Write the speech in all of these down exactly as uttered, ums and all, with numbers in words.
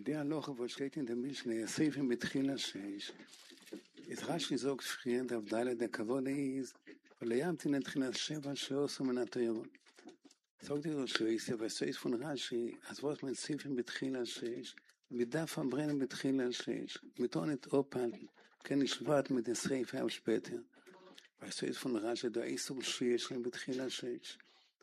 In der Loche, wo steht in der Mischne, Seifim betchila sheish, es Rashi sagt früher, auf Dalet der Kavod ist, וליימתין את תחילת שבע שעושו מן התורה. sagt die Rosh, aber so ist von Rashi, als was man Seifim betchila sheish, מדף הברינה בתחילה שש, מתונת אופל, כן נשבט מדעשרי פעם שפטר. ועשו את פון רש"י, דו איסור שיש להם בתחילה שש.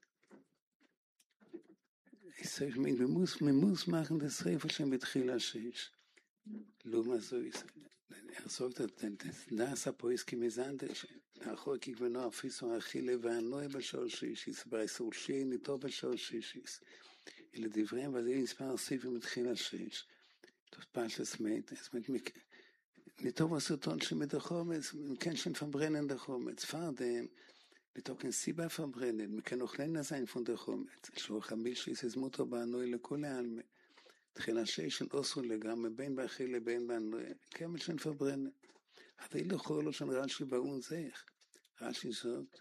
Ich meine, man muss, man muss machen das Reifel schon mit Chila Shish. Luma so ist. Er sagt, dass das Apoiski Mizandisch, nachher kiek wir noch auf Fiso Achille והנוי בשור שישיס, באיסור שי ניתו בשור שישיס. אלה דבריהם, וזה מספר סיפים mit Chila Shish. Das Pashas meint, es meint, ניתו בסרטון שמדחומץ, מכן שנפברנן דחומץ, פרדם, מתוקן סיבה פברנן, מכן אוכלן sein von der חומץ, שהוא חמישי סזמותו בענוי לכל העלמה, תחילה שש של אוסרו לגמרי, בין באכיל לבין בענוי, כמל של פברנן. אבל לא יכול לו של רש"י באון זך, רש"י זאת,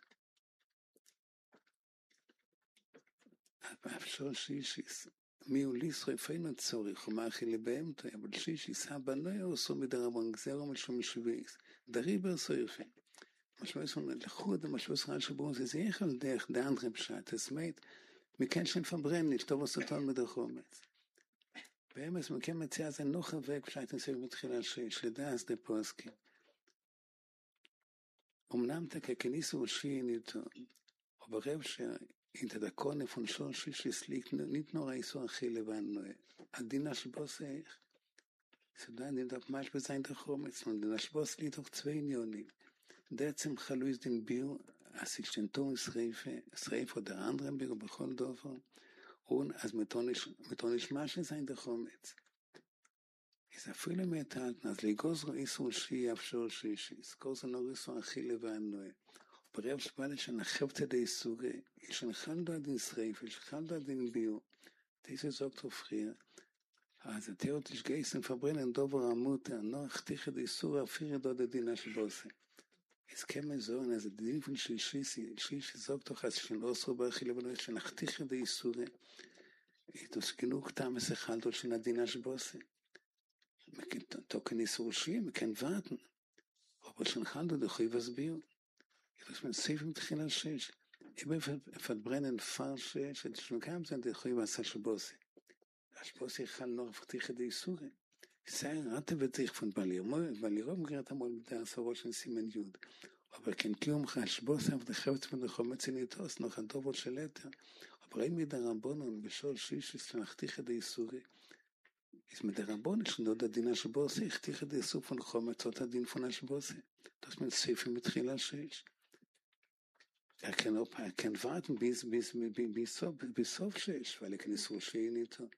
אפשר שישיס, מי הוא לישרף אינו צורך, ומאכיל לבהמתו, אבל שישיס, הבנוי אוסרו מדרבון, גזרו משום שוויס, דריבר סויפן. משמעוס von לחוד, המשמעוס רש"י באון זה זה איך על דרך דאנדרם פשט, es meint, מכן שנפברנן, נכתוב הסרטון מדחומץ. באמס מכן מציע זה נוח אבק פשט נסיר מתחילה שש, לדעס דה פוסקים. אמנם תככניסו ושי ניתון, וברב שאין תדקון איפון שור שישיס ליק, ניתנו רייסו אחי לבנו, הדינה שבוס איך, סודן נדעת מש בזין דחומץ, דינה שבוס לי תוך צווי עניונים. דעצם חלויז דין ביר, אסיסטנטו שריפה או דר אנדרם ביר בכל דובר, und als metonisch metonisch Masche sein der Chometz. Es afile metat, als legozro isu shi afshor shishis, gozo no isu achille v'anoe. Brev shpale shenachevte de isuge, shenachaldo adin sreif, shenachaldo adin bio. Diese sagt so früher, also theoretisch geisen verbrennen dober amuta, no achtiche de isura afire do de dina shbose. Es käme so, also die Dinge von Shishisi, Shishi sagt doch, als schon Osro Bachile benutzt, schon achtiche de Isure, das genug Tames echalt und schon Adina Shbose. Man kann token Isur Shia, man kann warten, aber schon halt und doch was Bio. Das mit Seifim Tchila Shish. Immer verbrennen Farsche, schon kam sind die Chivas Shbose. Shbose echalt noch achtiche de Isure. Sei rate ותריך von Balirmo, Balirmo gehört einmal mit der Asarot של סימן יוד. אבל כן קיום חשבוס אף דחבת מן החומץ ניתוס, נוח הטובות של יתר. אבל אין מדרבונון בשול שישיס שנחתיך את היסורי. אז מדרבונון שנוד הדין השבוסי, החתיך את היסור פון חומץ, עוד הדין פון השבוסי. das mit Seifim מתחילה שיש. Er kann auch, er kann warten bis, bis, bis, bis, bis סוף שיש, weil er kann Isur Shei ניתו.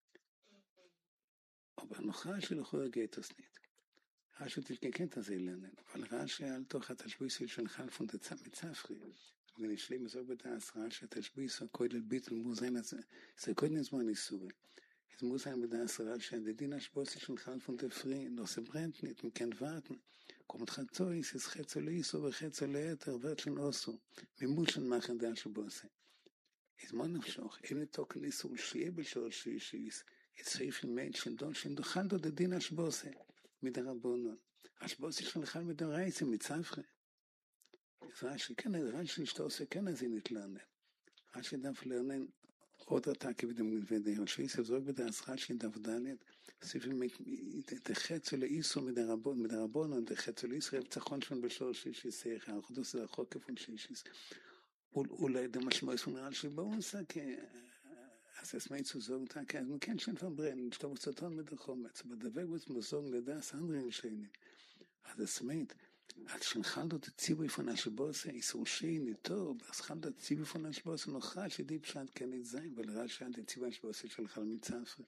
aber noch Rashi לכאורה geht das nicht. Rashi kennt das lernen, weil Rashi על תוך התשבויס של חלף und מצפרי. wenn ich schlimm so bei das Rashi התשבויס כולל ביטל מוזן הזה, זה קודם זמן איסורי. es muss sein mit das Rashi der Dina Shbos של חלף und frei, noch se brennt nicht, man kann warten. kommt Chatzois, es Chetzo leiso וחצו ליתר, wird schon oso. wir müssen machen das Shbos. es man noch schon, אם נתוק ניסו שיהיה בשור שישיס, את סעיפים menschen דון שנדוחל דו דין השבוסה מדרבונון. השבוסה שלך מדרייסה מצפרה. רש"י, כן, רש"י שאתה עושה, כן, אז היא נתלרנן. רש"י דף לרנן עוד עתקי ודמיון שיסף זוג בדעס רש"י דף דלת, סעיפים דחצו לאיסו מדרבונון, דחצו לישראל צחון שם בשור שישיס, האחדוס זה החוק כפון שישיס. אולי דמשמעוס von רש"י באונסה, אז es meint zu sagen, okay, man kann schon verbrennen, ich glaube, es ist mit der Chometz, aber der Weg muss man sagen, das andere Entscheidung. Also es meint, als schon halt der Zibui von der Shbose, ist so schön, nicht toll, aber es halt der Zibui von der Shbose, noch Rashi, die Pshat kann nicht sein, weil Rashi hat der Zibui von der Shbose של חל מצפרה.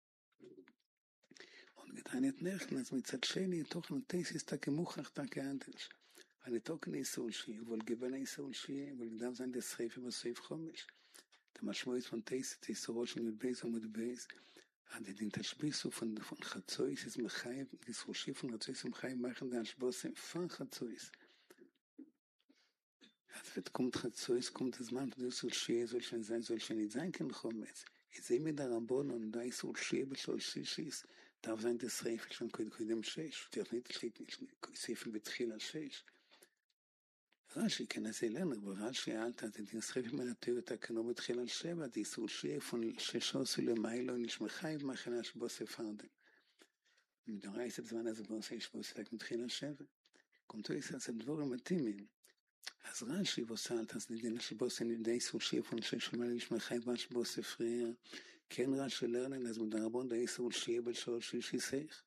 Und mit einer Nächten, als mit Zatscheni, doch ein Teis ist der Gemuchach, der Gehandels. Eine Token ist so schön, weil gewinne ist so schön, weil da sein der Schreife, was Seif Chomesh. der Maschmois von Teis, die Sorot schon mit Beis und mit Beis, hat den Tashbisu von von Chatzois, ist Mechai, die Sorot von Chatzois und Mechai machen den Ashbosse von Chatzois. Also wenn kommt Chatzois, kommt das Mann, du soll schön, soll schön sein, soll schön nicht sein, kein Chometz. זה מדרבנן, da איסור שיהיה בשלוש שישיס, darf sein das Reifel schon קודם שש, darf nicht סעיפים בתחילה שש. רש"י כנס אלינו, ורש"י אל תתן סעיפים מלטר את הכנו בתחילה שבע, זה איסור שיהיה שש עשו למיילו נשמחה ומחנה שבו ספרדם. מדורייס בזמן הזה בו עושה שבו ספק מתחילה שבע. קומתו יסעס הדבורים מתאימים. אז רש"י וסלת, אז נדין שבו סנידי איסור שיהיה שש למיילו נשמחה ובו ספריה. כן רש"י לרנן, אז מדרבון דה איסור שיהיה בשלוש שישיסך.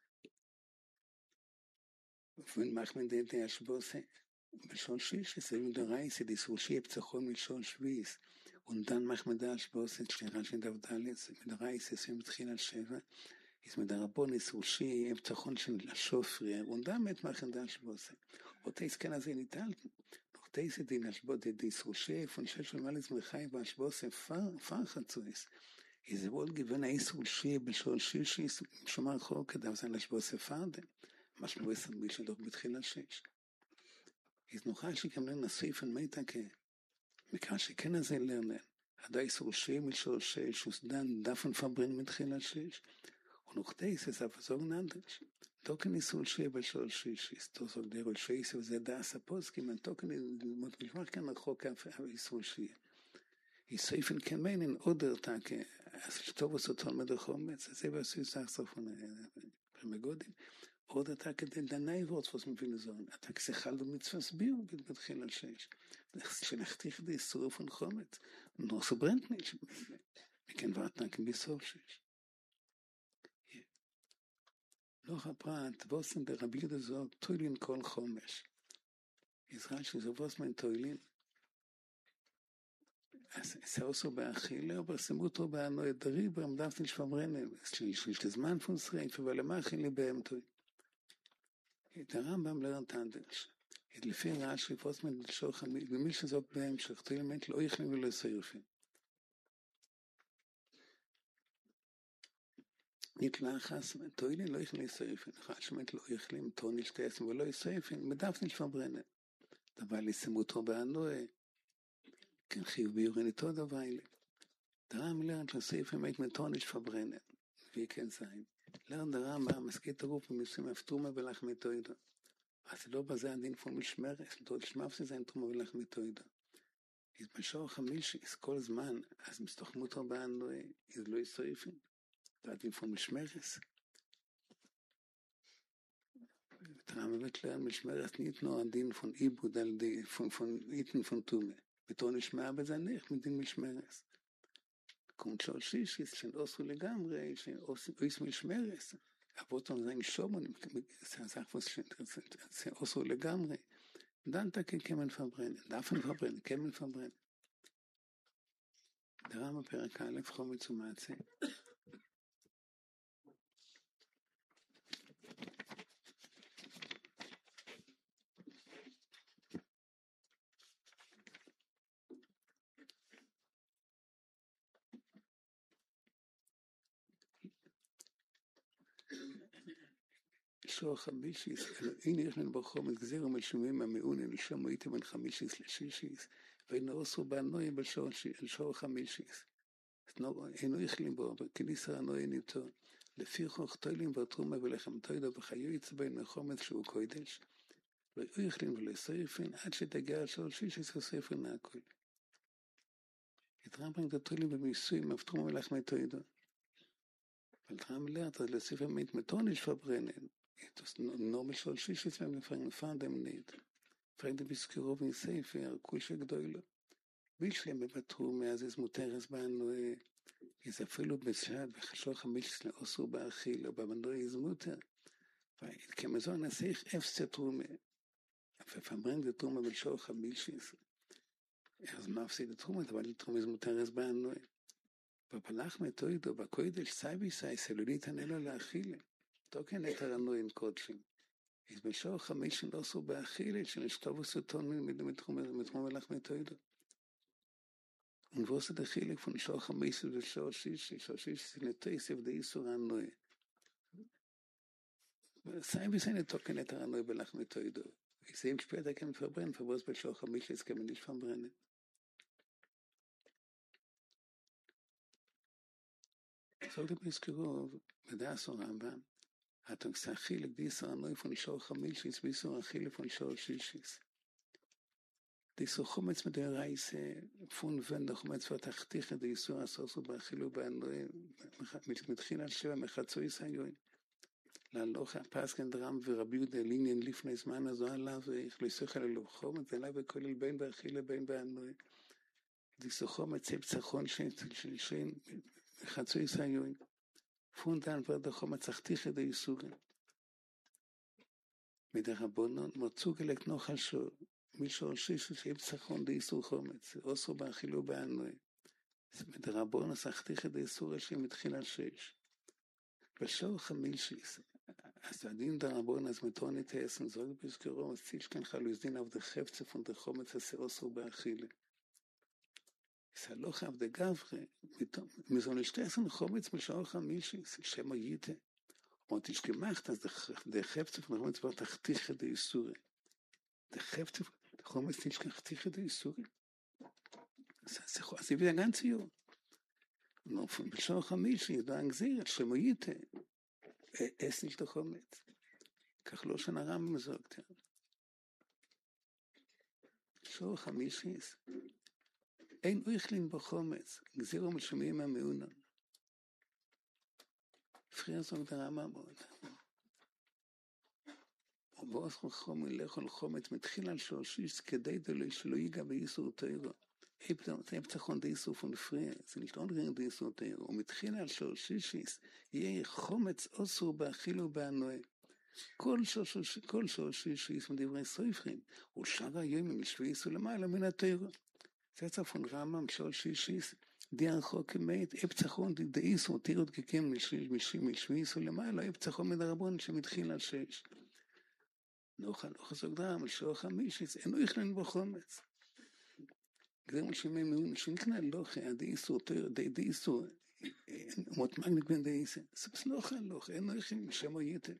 ומחמד דה שבו ספק. בשלוש שישיס, מדורייס, זה איסור שיהיה פצחון משלוש שביעיס. Und dann machen wir das, was jetzt steht in der Dalis, mit der Reise ist im Tchil al-Sheva, ist mit der Rabbon ist Rushi, im Tachon של השופרי, und damit machen das, was und das kann er sich nicht halten. Noch das ist in Ashbot, die ist Rushi, von Shesh und Malis Mechai, was Ashbot fahren zu ist. Ist wohl gewinn, er ist Rushi, בשלוש שישיס, schon mal Choke, da sein Ashbot fahren, was man weiß, ein bisschen doch mit Tchil al-Shesh. Ist noch ein Schick am Lernen, das Seifen Meitake, מכאן שכן הזה לרנן, עדיין סורשים משלוש שש, וסדן דפן פברין מתחילה שש, ונוכתייס זה הפזור נדש. תוקן איסור שש בשלוש שש, איסטוסוק דרול שש, וזה דעס הפוסקים, תוקן משמח כאן רחוק איסור שש. איסויפן כמינן עוד הרתק, אז שטוב עשו תלמד החומץ, זה ועשו סך סופון פרמגודים, עוד אתה כדי דנאי וורט was מביא לזון, אתה כסחל ומצווס ביר בתחיל על שש, שנכתיך די איסור פון חומץ, נור סברנט ניש, מכן ואתה כביסור שש. נוח הפרט, ווסן דרבי יהודה זוג, טוילין כל חומש. ישראל שזו ווסמן טוילין, אז זה עשו באכילה, אבל שמו אותו בענוי דריבר, עמדפתי לשפמרנם, שיש לזמן פון שריף, אבל למה אכילי בהם טוילין? את הרמב"ם לרנט אנדרש. את לפי רש"י פוסמן לשוך ומיל שזוק בהמשך, טוילמנט לא יכלים ולא שריפים. נתלחס, טוילין לא יכלים לשריפים, חשמת לא יכלים, טוניל שטייסים ולא ישריפים, מדף נשפברנה. דבר לי סמותו בענוי, כן חיוב ביורין איתו דבר אלה. דרם לרנט לשריפים היית מטוניל שפברנה, וכן זיים. לרנט הרמב"ם מסכית הרוף ומסים הפתומה ולחמי טוידו. אז לא בזה הדין פון משמרס, דוד שמאפסי זה תרומה ולחמי טוידו. אז בשור חמישיס, כל זמן, אז מסתוכמות הרבה אנוי, אז לא ישריפים. זה הדין פון משמרס. ותרם באמת לרנט משמרס ניתנו הדין פון עיבוד על דין, פון איתן פון תומה. בתור נשמע בזה נך מדין משמרס. kommt schon Schischis, schon Osru legamre, schon Osru משמרס. אבות אומרים שומון, זה sagt was schon Osru legamre. Dann da kemen verbrennen, davon verbrennen, kemen verbrennen. Der Rama Perek Aleph Chometz u'Matzeh. שור חמישיס, הנה יש לנו בחומץ גזיר ומשומעים מהמעונן, לשם הייתי בין חמישיס לשישיס, ואינו עשו בענוי בשור חמישיס. אינו יכלים בו, וכניסה ענוי ניתו, לפי חוך טוילים ותרומה ולחם טוידו וחיו יצבין החומץ שהוא קוידש, לא יכלים ולא שריפין, עד שתגיע שור שישיס וסריפין הכל. התרם את הטוילים במיסוי, מפתרומה ולחמי טוידו. אבל תרם לאט, אז לספר מית מתוניש פברנן, das normal soll sich jetzt wenn wir fangen fahren dem nicht fragt bis gerov in sefer kulche gdoilo will schem betrum אז es muteres ban ist אפילו בשעת בחשוך חמיש לאוסו באכיל או במנדו יזמותה וכמזון נסיך אפס תרומה ופברנג זה תרומה בשור חמיש אז מה הפסיד התרומה אבל תרומה זה מותרס ban בפלח מתוידו בקוידש סייבי סי סלולית הנלו לאכילה תוקן את הרנועים קודשים. אז בשור חמיש לא עשו באכילה, שנשתוב וסוטון מתחום מלאך מתוידו. ונבוס את אכילה, כפון שור חמיש ושור שישי, שור שישי נטייסף די איסור הרנוע. סי וסיינה תוקן את הרנוע בלאך מתוידו. וזה אם שפעת הכם פברן, פברוס בשור חמיש לסכם נשפם ברנה. זאת בזכרו, בדעשו רמב"ם, התוקסה חילק דיסר הנוי פון שור חמישיס, ביסור החילק פון שור שישיס. דיסור חומץ מדרייס, פון ונדה חומץ ותחתיך, דיסור הסוסו באכילו באנוי, מתחיל על שבע מחצוי סיון. להלוך הפסקן דרם ורבי יהודה לעניין לפני זמן הזו עליו, ויכלסוך על אלוב חומץ, עליו וכולל בין באכילה בין באנוי. דיסור חומץ צחון שאין מחצוי סיון. פון דן ורדה חומץ תחתיך דיסורים. מדרבנון מצאו גלק נוחל שור. מישור שישו שיהיה בצחון דיסור חומץ, אוסרו באכילו באנוי. מדרבון הסחתיך דיסור שמתחיל על שש. בשור חמישיס, אז הדין דרבון אז מתון את העשם, זאת בזכרו, אז ציש כאן חלו יזדין עבד חפצה פון דחומץ עשה אוסרו באכילה. סלוח עבד גברי, מזון לשתי עשם חומץ בשור חמישיס, שם הייתה. אומרת, תשכמחת, אז דחפצה פון דחומץ כבר תחתיך דיסורי. דחפצה פון חומץ תשכחתיך דיסורי. אז הביא הגן ציור. בשור חמישי, ידוע גזירת, שם הייתה. אס נשת חומץ. כך לא שנרם מזוגתר. שור חמישיס. אין אוכלין בחומץ, גזירו משמיעים מהמעונן. פריה זוג דרמה מאוד. ובאוס חום לאכול חומץ מתחיל על שורשיס כדי דלוי שלא ייגע באיסור תירו. זה פתחון דאיסור פון פריה, זה נשתון רעים דאיסור תירו. ומתחיל על שורשיס יהיה חומץ אוסור באכילו באנוי. כל שורשיס מדברי סופרים, ושאר היום הם ישוויסו למעלה מן התירו. זה צפון רמם שורשיס די הרחוק כמית, אפצחון דאיסור תירות ככם משוויסו למעלה, אפצחון מדרבון שמתחיל על שש. נוכל, נוכל זוג דרם, על שור חמישיס, אינו יכלן בו חומץ. גזירו שמי מעון, שנקנה לוחה, דאיסור, דאיסור, מות מגניק בן דאיסר, סבס נוכל, לוחה, אינו יכלן, שמו יתר.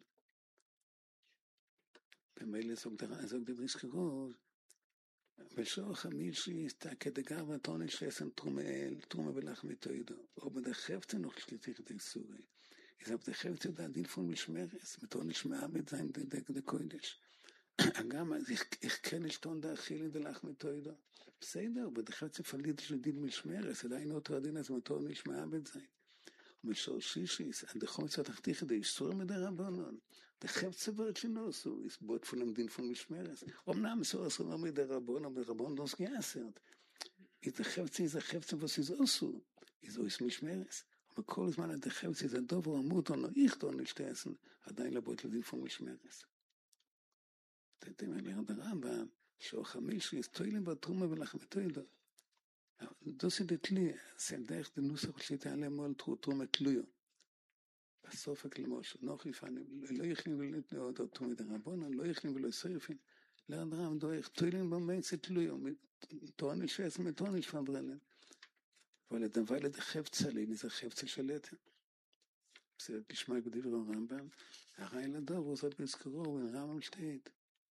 במילא זוג דרם, זוג דברי שכרוב, בשור חמישיס, כדגר ותונל שעשן תרומה ולחמי תוידו, או בדחפת נוכל שליטיך דאיסורי. אז בדחפת יודע דין פון משמרס, מתונל שמעה בדזיים דקוידש. גם אז איך כן לשתון דאכילים דלחמי תוידו. בסדר, בדחפת פליט של דין משמרס, עדיין אותו הדין אז מתונל שמעה בדזיים. ובשור שישיס, הדחומץ התחתיך דאיסור מדרבנון. דחפת סברת שנוסו, יסבוט פולם דין פון משמרס. אמנם סור אסור מדרבנון, אבל דרבנון דוס גייסרת. איזה חפצי, איזה חפצי וסיז אסור. איזו איס משמרס. אבל כל זמן הדחפצי, זה דובר עמוד, או לא יכתון לשתי עשן, עדיין לבוט לדין פון משמרס. תתם על ירד הרמב"ם, שור חמישי, תוילים בתרומה ולחמי תוידו. דוסי דתלי, סלדך דנוסח שתעלה מול תרומה תלויו. בסוף הכלמוש, נוח לפעמים, לא יכלים ולא תרומה דרבונה, לא יכלים ולא סריפים. לירד הרמב"ם דורך, תוילים במייצה תלויו, תורן לשעס מתורן לשפברלן. אבל הדבר לדחפצה לי, זה חפצה שלטה. בסדר, תשמע בדבר הרמב"ם, הרעי לדור, הוא זאת בזכרו, הוא רמב"ם שתית.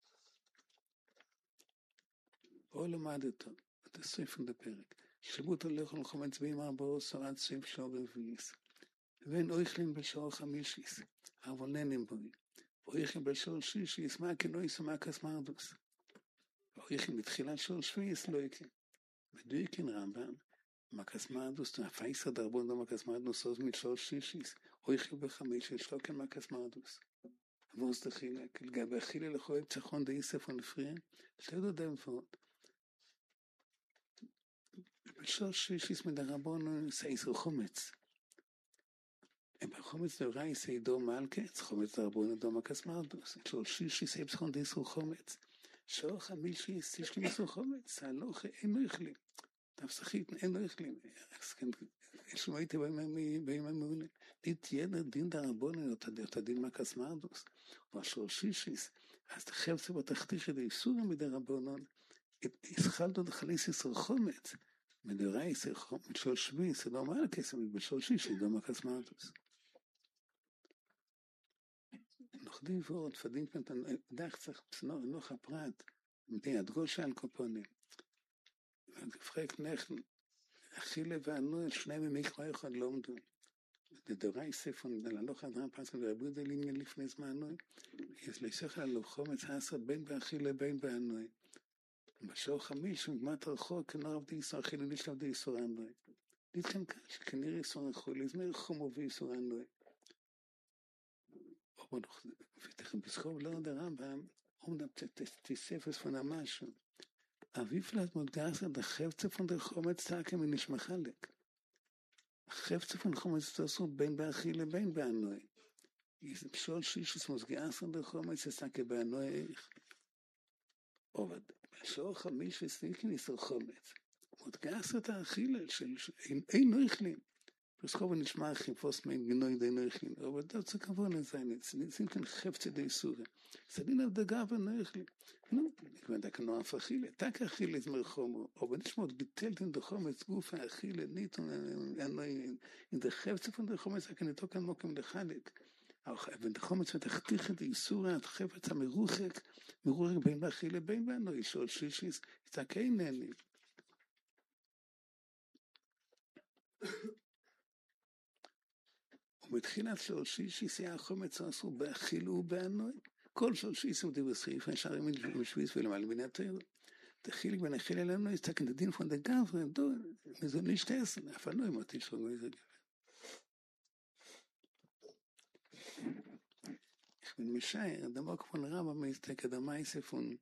או למד אותו, את הסעיף בפרק. שבות הולך ולחומץ בים ארבעו עד סעיף שור רביעיס. ואין אוכלים בשור חמישיס, אבל ננים בוי. אוכלים בשור שישיס, מה כן לא יסו מקס מרדוס. אוכלים בתחילת שור שביעיס לא יקן. מדויקן רמב"ם, מקס מרדוס, הפייסר דרבון דו מקס מרדוס, עוז משור שישיס, אוכלים בחמישיס, לא כן מקס מרדוס. עבורס דחילה, כלגבי אכילה לחוי פצחון דאיסף ונפריין, שתי דודם פות. בשור שישיס מדרבון סייסר חומץ. בחומץ דוראי סיידו מלכץ, חומץ דרבון דו מקס מרדוס. שור שישיס פצחון דאיסר חומץ. שור חמישיס תשכים איסר חומץ, הלוך אינו יכלים. תפסחית אינו יכלים. אז כן, שמו הייתי בימה מעולה. תתיידר דין דרבון את הדין מקס מרדוס. בשור שישיס, אז תחפצה בתחתיך דאיסורים מדרבונון. ישחלדו דחליס איסר חומץ. מדוראי איסר חומץ, שור שביעיס, זה לא מעל כסף, בשור שישיס, דו מקס מרדוס. נוחדים ועוד, פדים פנתן, דרך צריך נוח הפרט, מדי הדגוש על קופונים. ופרק נכן, אכילה וענו, שני ממקרא אחד לא עמדו. דדורי ספון, ללוך אדרם פסקן ורבו זה לעניין לפני זמנוי, יש להיסח על חומץ עשר בין באכילה בין באנוי. בשור חמיש, מגמת הרחוק, כנור עבדי איסור אכילה נשל עבדי איסור אנוי. נתכם כאן שכנראה איסור אכילה, זמר חומו ואיסור אנוי. ותכף בזכור לא עוד הרמב"ם, אומנם תספס פונה משהו. אביב פלט מודגס עד החפצה פון דר חומץ תקה מנש מחלק. החפצה פון חומץ תעשו בין באכילה בין באנוי. יש פשוט שישוס מוסגס עד דר חומץ תקה באנוי איך. אבל בשור חמיש וסניקין איסור חומץ. מודגס עד האכילה של אין נויכלים. פסחו ונשמע החיפוס מן גנוי די נויכלים. אבל דוד זה כבון לזיין. נשים כאן חפצה די סורה. סדין על דגה ונויכלים. נו, נקבע דקנו אף אכילה. תק אכילה זמר חומו. אבל נשמעות ביטלתן דחומץ גוף האכילה. ניתון, אין דחפצה פון דחומץ, הכניתו כאן מוקם לחלק. אבל דחומץ ותחתיך את איסורה, את חפץ המרוחק, מרוחק בין באכילה בין באנוי. שעות שישיס, תקי נני. ובתחילת שעות שישיס היה החומץ עשו באכילה ובאנוי. כל שעות שישיס ודבר סעיף, נשארים משוויס ולמעלה בין התאיר. תחיל בין אכילה לאנוי, תקן דין פון דגב, מזו נשתס, אף אנוי מותי שרוגו איזה גבר. איך בין משאר, דמוק פון רבא מסתק אדמי ספון.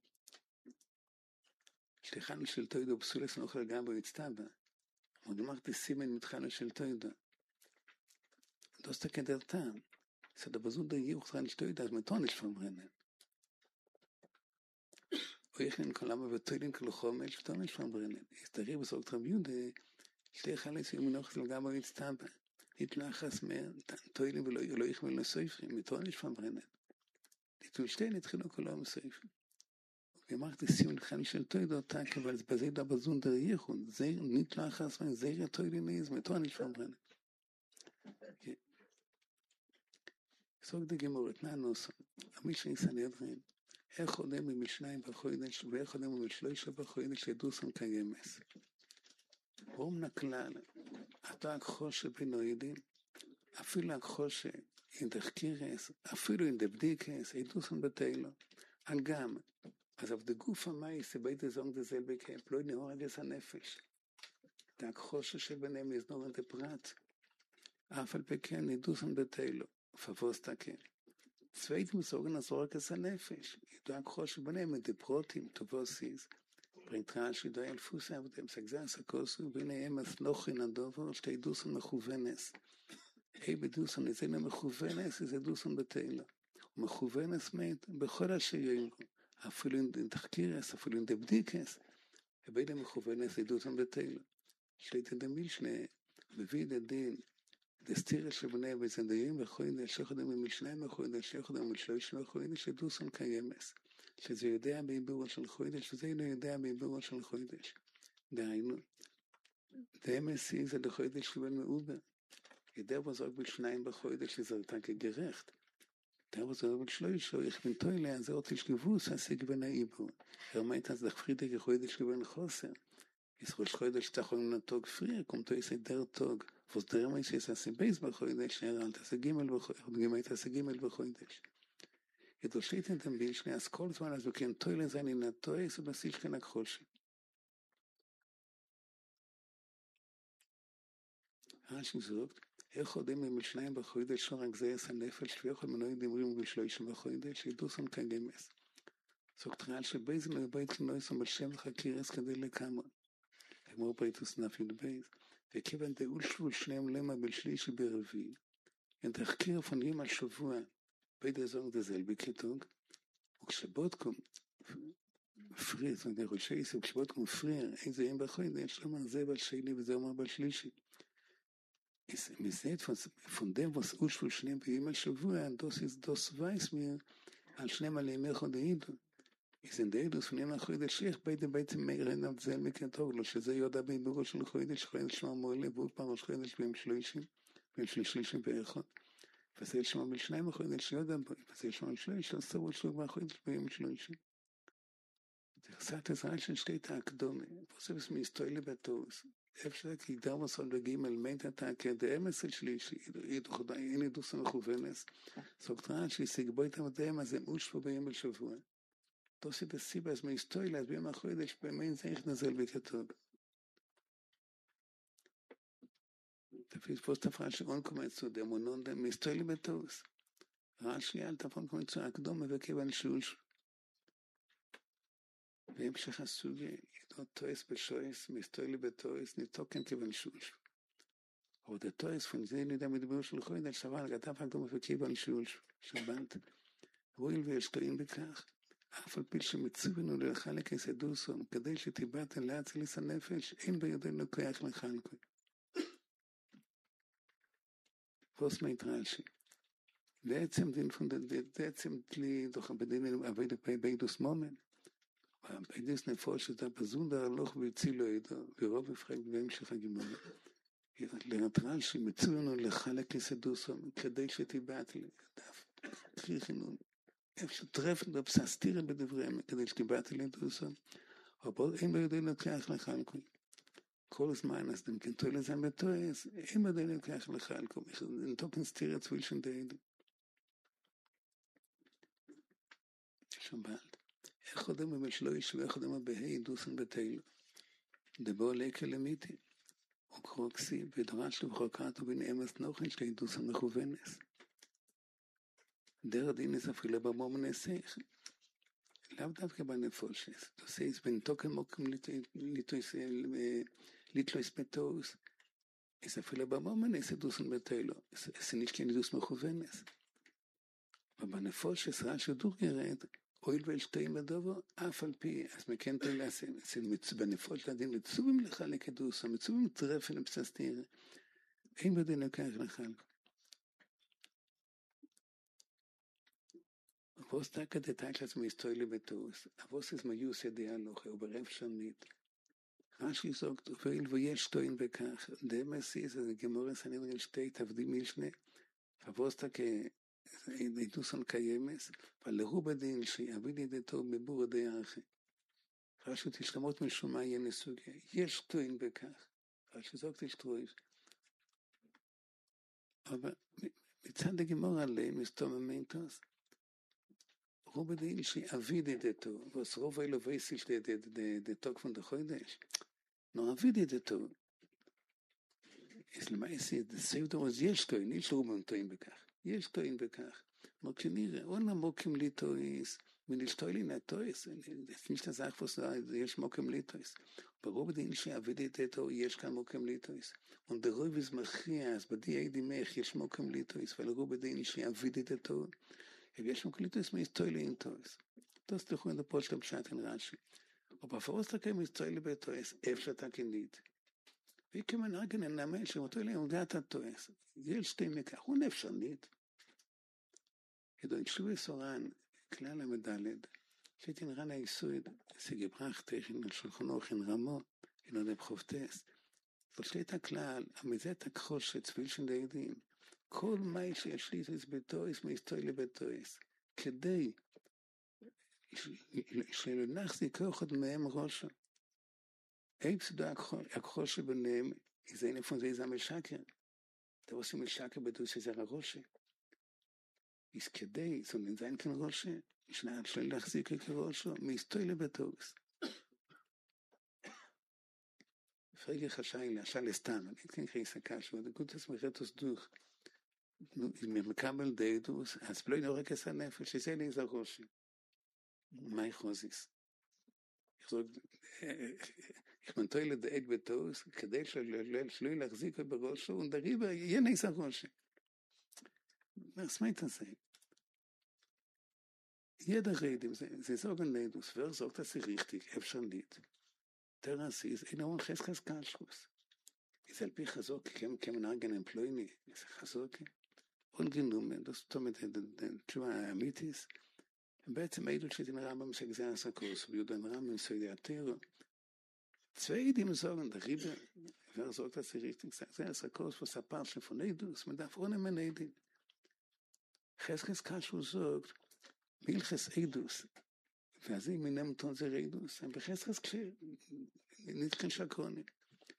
שליחנו של תוידו פסולס נוכל גם בו הצטבה. עוד אמרתי סימן מתחנו של תוידו. Das ist der Tan. Es hat aber so der Juch dran steht, dass man Ton nicht verbrennen. Und ich nehme Kolama und Tölen Kolchom, ich Ton nicht verbrennen. Ist der Rebus auch dran Jude, stech alles, wie man noch so gar mal jetzt habe. Nicht nachas mehr, Tölen und ich will noch Seufren, mit Ton nicht verbrennen. Die tun stehen, nicht Chilo Kolama Seufren. Wir machen das Sion kann ich Tölen dort, weil es basiert aber so der Juch und sehr, nicht nachas, wenn sehr Tölen ist, mit Ton nicht verbrennen. סוג דגמורת, נענוסון, המישן סנהדרין, איך עודם ממשניים בחוידש, ואיך עודם ממשלושה בחוידש, ידוסון קיימס. רום נקלל, אתה הכחושה בנוידים, אפילו הכחושה, אין דחקירס, אפילו אין דבדיקס, ידוסון בתאילו, על גם, אז אב דגוף המייס, בית הזונג דזל בקאפ, לא נהור עד יס הנפש. אתה הכחושה שבניהם יזנור את הפרט, אף על פקן, ידוסון בתאילו. Verwurstake. Zweitens sagen das Sorge ist ein Nefesh. Du hast groß übernehmen die Protein, du was ist. Bringt rasch wieder ein Fuß auf dem Sechsas Kosu, wenn er immer noch in der Dover steht du so מכוונת. Hey, du so eine Sinn מכוונת, ist du so beteiligt. מכוונת meint בכל השיים. אפילו in תחקיר, אפילו in דבדיקס. beide מכוונת du so beteiligt. steht in der Milchne, מביא לדין דסתירה שבני בצדדים וחוידש, שחודם ממשניים וחוידש, שחודם משלושים וחוידש, שדוסון קיימס. שזה יודע בעיבורו של חוידש, וזה לא יודע בעיבורו של חוידש. דהיינו, דמסי זה לחוידש כבן מעובר. ידע בזרוק בשניים בחוידש, שזרתה כגרחת. ידע בזרוק בשלושו, איך בן טוילה, אז זה עוד תשגבוס, עשיק בן העיבור. הרמית אז דחפריתה כחוידש כבן חוסר. ישראל חוידש תחוים נתוג פריר, קומתו יסי דר תוג. Was der immer ist, dass sie Beis bechoidesh, er alt, dass er Gimel bechoidesh, und gemeint, dass er Gimel bechoidesh. Jetzt steht in dem Bild, als Kol zwar, als wir können Teule sein in der Toi, so dass ich keine Akhoshi. Rashi sagt, er chodem im Mishnayim bechoidesh, schon רק זה ist ein Nefesh, ואיך הם לא יודעים בשלושים bechoidesh, ידוסון כגמס. sagt Ral, שבייז לא יבית לנויסון בשם חקירס כדי לקמון. כמו פריטוס נפיל בייז. וכיוון דאולשו שניהם למה בשלישי ברביעי, אין תחקיר פונים על שבוע, בית הזונג דזל בקטוג, וכשבודקום פריר, זאת אומרת, ראשי ישראל, וכשבודקום פריר, איזה ים בחוידש, לא אומר זה בשני וזה אומר בשלישי. מזה פונדם ואולשו שניהם בימים על שבוע, דוס איז דוס וייסמיר, על שניהם על ימי חודאידו. איזן דיידוס פנים החוידש, איך בית בית מיירן על זה מקטוג לו, שזה יודע בעיבורו של חוידש, חוידש שמה מועלה, והוא פעם ראש חוידש בים שלושים, בים שלישים באחד. וזה ישמע בשניים החוידש, יודע בו, וזה ישמע בשליש, אז סבור שלו בחוידש בים שלושים. זה עשה את הזרעי של שתי תאקדומי, פוספס מסתוי לבטוס, אפשר כי דרמוס עוד בגימל מיינט אתה כדאמס שלי אין ידוס המכוונס סוקטרן שיסיגבו איתם דאמס זה מושפו בימל שבוע תוסי בסיבס מהיסטוילס ביום החודש במיין זה איך נזל בכתוב תפיס פוסט הפרעה שאון קומצו דמונון דם מהיסטוילי בטוס רש"י אל תפון קומצו הקדום וכיוון שולש והמשך הסוגיה ידעו טויס בשויס מהיסטוילי בטויס ניתוקן כיוון שולש אבל דטויס פונזי לידה מדבר של חוידל שבל גטף הקדום וכיוון שולש שבלת רויל וישתועים בכך אף על פי שמצוונו לחלק יסדוסום כדי שתיבטן להציליס הנפש אין בידינו כוח לחלקו פוס מית רש"י בעצם דין פון בעצם תלי דוח בדין עבד ביידוס מומן ביידוס נפוש את הפזונדר הלוך והצילו ידו ורוב הפחק בהמשך הגימון לרת רש"י מצוונו לחלק יסדוסום כדי שתיבטן דף כריכנו איפה טרפן בפססתירה בדבריהם כדי שתיבטן לדוסום אבל אין בידינו כוח לחלקו כל הזמן, אז אתם כנתו לזה בטויס, אין בידינו כוח לחלקו, נתוקן סתירה צווילשן דיידי. שבלת. איך קודם במשלוש ואיך קודם בהי דוסן בתאילו. דבו לקה למיתי. וקרוקסי ודרש לבחוקתו בין אמס נוחן שלי דוסן מכוונס. דר דינס אפילו במומן נסך. לאו דווקא בנפושס. דוסייס בין תוקן מוקם ליטויס ליטלויס בטוס. אז אפילו במומן נסך דוסן בתאילו. זה נשכן דוס מכוונס. ובנפושס רשו דור ירד. אויל ואלשתיים בדובו, אף על פי, אז מכן תלעשה, בנפוש לדין מצובים לך לקדוס, מצובים טרפן לבססתיר, אין בדינו כך לחלק. אבוס תקה דתאי לעצמי היסטוילי בטוס, אבוס איז מיוס ידיעה לוחה, וברב שנית. רש"י זוגת, ואיל ויש שטוין בכך, דמס איז, אז גמורס הנדרין שתי תבדי מילשנה, אבוס תקה, דוסון קיימס, אבל לרוב הדין שיעביד ידתו בבור די האחי. רש"י תשלמות משום יהיה נסוגיה. יש טוען בכך. רש"י זוגת יש טרויס. אבל מצד הגמור עליהם, מסתום המנטוס, רוב הדין שיעביד ידתו, ועוש רוב האלו וייסיש דתו כפון דחוידש. נו עביד ידתו. אז למעשה, דסייבדור, אז יש טוען, יש רובם טוען בכך. יש טוען בכך. אבל כשנראה, און המוקים ליטויס, מנשתוילי נטויס, נשתה זכפוס, יש מוקים ליטויס. ברוב דין שעבד ידתו, יש כאן מוקים ליטויס. ודרוב איז מכריע, אז בדי אידי מח, יש מוקים ליטויס, ולרוב דין שעבד ידתו, יש מוקים ליטויס, מיסטוילי אינטויס. תוס תלכו את הפול של פשט אין רש"י. ובפרוס תקיים מיסטוילי בטויס, אפשר תקינית. וכמן רגן הנאמן שמותוילי הוגעת הטויס. יש שתי מכך, הוא נפשנית. ידעו, תשלו סורן, כלל המדלד, שהייתי נראה היסוד, סיגי ברכת, אין על שולחנו, אין רמו, אין עוד בחופטס. זאת שליט הכלל, המזאת הכחוש שצביל שנדעים, כל מי שיש לי את ביתויס, מהיסטוי לביתויס, כדי שלנחזיק כוחד מהם ראשו. אין פסודו הכחוש שביניהם, זה אין איפה זה איזה המשקר. אתה עושים משקר בדוס איזה הראשי. אז כדי, זאת אומרת, זה אין כאן ראשי, שנעד שלי להחזיק כראשו, מהיסטוי לביתוס. פרגי חשאי להשאל לסתם, אני אתכן קריסה קשו, ודקוטס מרטוס דוך, אם מקבל דיידוס, אז בלוי נורא כסה נפש, שזה לי איזה ראשי. מה יחוזיס? איך מנטוי לדייד ביתוס, כדי שלוי להחזיק בראשו, ונדריבה, יהיה איזה ראשי. מהסמית הזה. ידע ריידים, זה זוגן לידוס, ורזוגת עשי ריכטיק, אפשרנית. תרסיס, אין אורן חסקס קלשוס. זה על פי חזוק, כמנהגן אמפלויני, זה חזוק. ונגנומן, זאת אומרת, תשובה האמיתיס, בעצם העידות שדין רמב"ם שגזי הסקוס, ויודן רמב"ם סוידי עתירו. צווידים זוגן, דריבה, ורזוגת עשי ריכטיק, זה הסקוס, וספר שפונידוס, מדף רונם מנהידים. חסקס קלשוס זוגת, מילחס אידוס, ואז אם אינם תון זה ריידוס, הם בחסקס כשיר, נתכן שקרונים.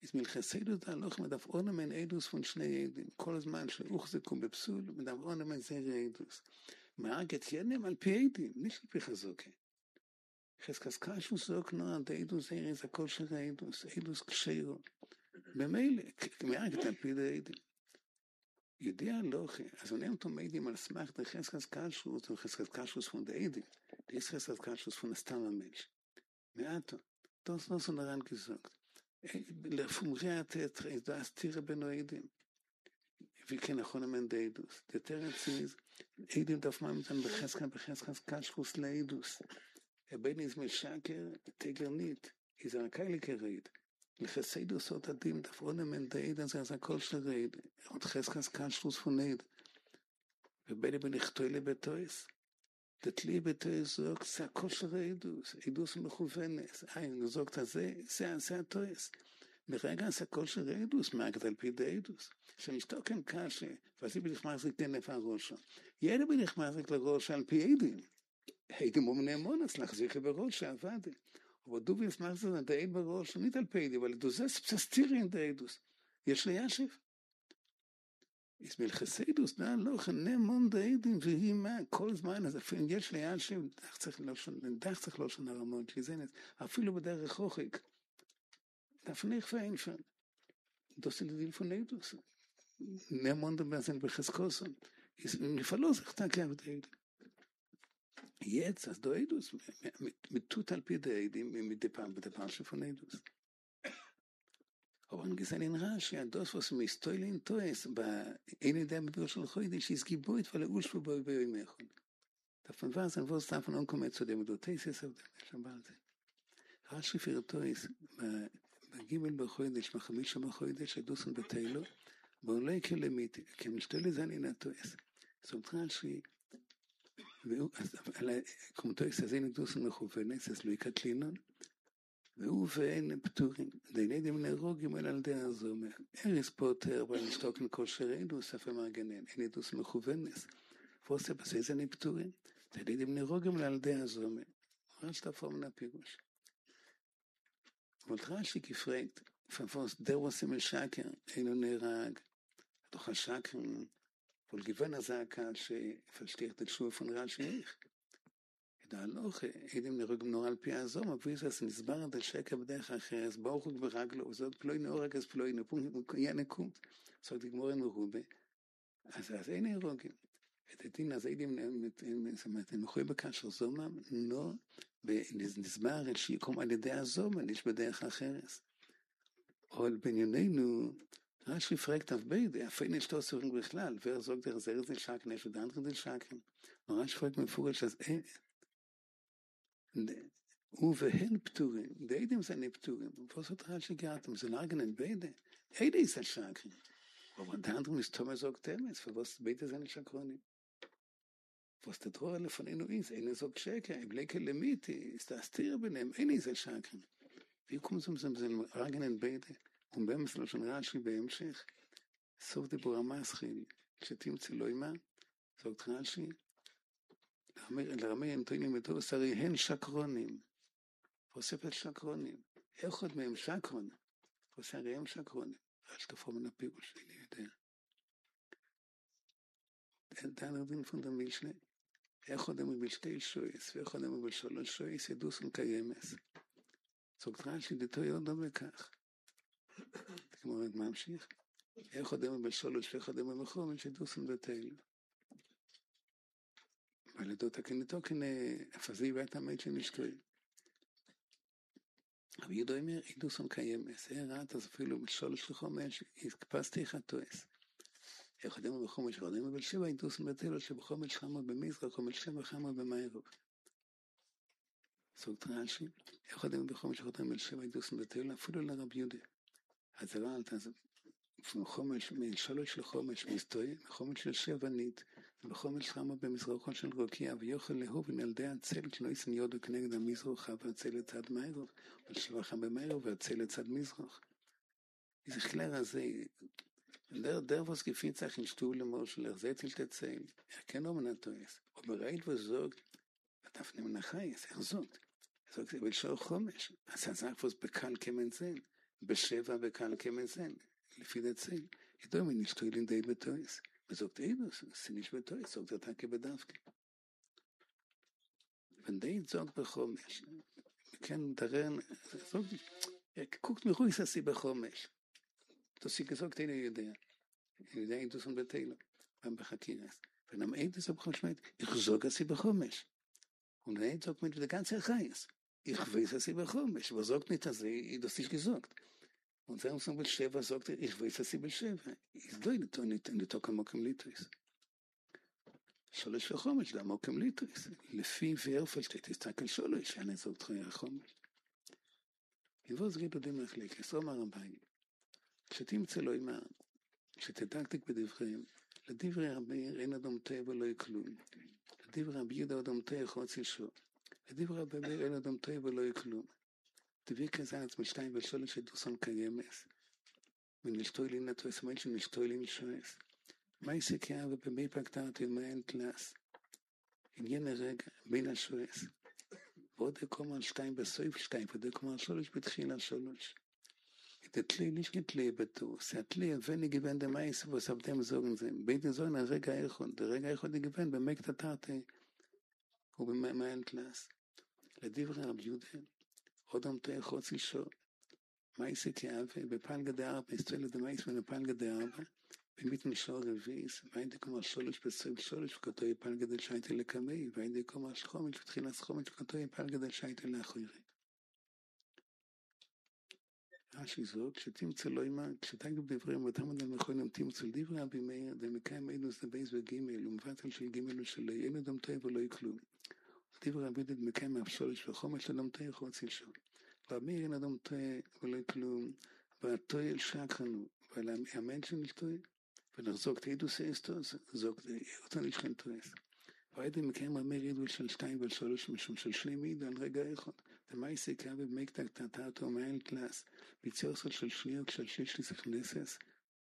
ist mit Chassidus da loch mit auf Ornament Edus von Schnee Edim. Kol הזמן שהוחזקו בפסול, mit auf Ornament Zere Edus. Marget jedem על פי Edim, nicht על פי חזוקה. חזקס קשוס זוק נוער, דה Edus Zere זה הכל של Edus, Edus קשירו. במילא, marget על פי דה Edim. יודע loch, אז אני אותו Edim על סמך דה חזקס קשוס, דה חזקס קשוס von דה Edim. דה חזקס קשוס von הסתם המלש. מעטו, das was so daran gesagt. לפומריית das Tiere benoidim. Wie kann ich ohne Mendeidus? Der Territz ist, Eidim darf man mit einem Becheskan, Becheskan, Kaschus Leidus. Er bin ist mit Schaker, Teger nicht. Ist er keine Gerät. Lechesseidus hat Adim, darf ohne Mendeidus, das ist ein Kolscher Reit. Und Cheskan, Kaschus von Eid. ובני בנכתוי לבטויס. דתלי בטויס זוג, זה הכל של עדוס, עדוס מכוונת. אין, זוגת הזה, זה הטויס. ברגע זה הכל של עדוס, מעגד על פי דעדוס. שנשתו כאן קשה, ועשי בלך מחזיק תנף הראשו. ידע בלך מחזיק לראש על פי עדים. עדים אומני מונס, להחזיק בראש, עבדי. ובדובי מחזיק לדעד בראש, נית על פי עדים, אבל דוזס פססטירי אין דעדוס. יש לי ישב. is mil Chassidus da loch nemon deidim והיא מה כל זמן אז אפילו יש ליד שדח צריך לא שונה דח צריך לא שונה רמון שזה אפילו בדרך רוחק תפניך ואינפן דוסי לדיל פונדוס nemon דבזן בחזקוסון is נפלו זכתה כאב דeidim jetzt as doidus mit tut על פי דeidim mit דפעם בדפעם שפונדוס אבל גזן אין רש"י, הדוס וס מסטוילין טויס, אין ידע בביור של חוידיש, יש גיבוית ולאול שבו בוי בוי מייכון. דפן וזן ווס דפן אונקומט צודם, ודו טייס יסף דם, שבל זה. רש"י פיר טויס, בגיבל בחוידיש, מחמישה בחוידיש, הדוסן בתאילו, ואולי כלמיתי, כמשתולי זן אין הטויס. זאת רש"י, כמו טויס, אז אין דוסן מכוונס, אז לא יקטלינון, והוא ואין פטורים, דיני דם נרוגים אל על די הזומר. אריס פוטר, אבל נשתוקן כושר אינו, ספר מרגנן, אין ידוס מכוונס. ועושה בסייז אני פטורים, דיני דם נרוגים אל על די הזומר. רש תפור מן הפירוש. אבל רש"י כפרקט, פנפוס דרו סמל שקר, אינו נהרג, תוך השקר, ולגיוון הזעקה, שפלשתיך תלשו פון רש"י איך. da loch edem nerug nur al pi azom aber ist das nisbar der schecker bdech achres bauchug beraglo uzot ploi norag es ploi no punkt yane kumt so die morgen rube also das eine rogim et etin az edem mit mit mit khoy bekasher zoma no be nisbar shi kom al yedei azom nicht bdech achres ol benyanenu rashi fragt auf beide afin ist das so בכלל wer sagt der sehr sehr stark nicht und andere den starken rashi fragt mit vogel das ובהן פטורים, דיידים זה פטורים, ופוסט רש"י גאתם, זה נרגנן בידה, אידה יש שקרים, אבל דאנדרם ist Thomas sagt Temes, für was beide seine Schakronen. Was der Tor לפנינו ist, eine sagt Schecker, im Blicke Lemiti, ist das Tier benehmen, eine ist Schakren. Wie kommt es um den Ragenen beide, und beim Sloschen Rashi בהמשך, סוף דיבור המסחיל, שתמצא לא אימה, sagt רש"י, לרמי אנטוינים ותורס, הרי הן שקרונים, פוספת שקרונים, איך עוד מהם שקרון, פוסה הרי הם שקרונים, רש תפור מן הפירוש, אני יודע. דן רדין פונדה מישנה, איך עוד הם בשתי שויס, ואיך עוד הם בשלוש שויס, ידוסון קיימס. זאת רש"י דתו יודע בכך. כמו עוד ממשיך, איך עוד הם בשלוש, ואיך עוד הם בחומש, ידוסון בתאילו. ולדות הכנתו כנה הפזי ואת המת שנשקוי. אבל ידו אומר, עידוסון קיימס, זה רעת, אז אפילו בשלוש לחומש, הקפסתי חתועס. איך אדם בחומש, ואדם בבלשבע, עידוסון בתלו, שבחומש חמה במזרח, חומש שבע חמה במערב. זאת רש"י, איך אדם בחומש, ואדם בבלשבע, עידוסון בתלו, אפילו לרב יהודה. אז רעת, אז חומש, משלוש לחומש, מסתוי, חומש של שבע נית, בחומש חמה במזרחו של רוקיע, ויוכל להובין על די הצלת שלא יסן יודו כנגד המזרח, והצל לצד מערב, ולשבחה במערב, והצל לצד מזרח. איזה חלר הזה, דר, דר וסגיפין צריך נשתו למושלך, זה תלתצל, כן אומן הטועס, או בראית וזוג, ותפנה מן החייס, איך זאת? זאת זה בלשור חומש, אז הזק ווס בקל כמנזל, בשבע וקל כמזן, לפי דציל, ידוע מנשתוילין די בטויס, וזוגת אידוס, סיניש בטויס, זוגת אותה כבדווקא. ונדי זוג בחומש, כן, דרן, זוג, קוקט מחויס עשי בחומש, תוסי כזוג תהילה יודע, יודע אידוסון בתהילה, פעם בחקירס, ונם אידוס בחומש מת, איך זוג עשי בחומש, ונדי זוג מת ודגנצי החייס, איך ויס עשי בחומש, וזוגת נת, אידוס איש גזוגת, Und dann sagen wir Sheva, sagt er, ich weiß, dass sie bei Sheva. Ich doy nicht, nicht, nicht auch Mokem Litris. שלוש וחומש, זה Mokem Litris. לפי ואיפה שתסתכל שלוש, אני זאת חיי החומש. יבוא זרידו דמחליק, אסרום הרבי, כשתמצא לו אימה, כשתדקדק בדבריהם, לדברי רבי אין אדם טוב ולא יקלום. לדברי רבי יהודה אדם טוב חוץ ישו. לדברי רבי אין אדם טוב ולא יקלום. דברי כזה עצמי שתיים ושלוש שדוסון קיימס. ונשתוילין נטוס, מלשו נשתוילין שואס. מה יסקיה ובמי פקטרתי ומאין קלאס. עניין הרגע בין השואס. ועוד קומה על שתיים בסויף שתיים, ועוד קומה על שלוש בתחילה שלוש. את התלי nicht נתלי בטוס, התלי אבני גיוון דמייס וסבתם זוגן זה. בית זוגן הרגע האיכון, הרגע האיכון גיוון במי קטטרתי ובמאין קלאס. לדברי רב יהודה, עוד אמתו חוץ אישו. מייסי כאבה, בפלגה דארבע, הסתוילה דמייס ונפלגה דארבע, במית נשאר רביס, ואין קומה שלוש בסויב שלוש, וכתוי פלגה דל שייטה לקמי, ואין קומה חומש, ותחילת חומש, וכתוי פלגה דל שייטה לאחורי. רש"י זוג, כשתמצא לא אימה, כשתגב דברים, ואתם אדם יכולים תמצא דברי אבי מאיר, דמקיים אינוס דבייס וגימל, ומבטל של גימל ושלו, אין אדם טוב ולא יקלום. דברי אבי דמקיים אף שלוש וחומש, אדם טוב חוץ ישו. ואמיר אין אדם טוב ולא כלום, והטויל שקרנו, והאמן שנשתוי, ונחזוק תעידוס אסטוס, זוק אותן ישכן טויס. והייתם מקיים אמיר עידו של שתיים ושלוש, משום של שני עידו על רגע אחד. דמייסי קרב במקטק תעתעתו מהאל קלאס, ביציוסות של שליו כשהשיש לסכנסס,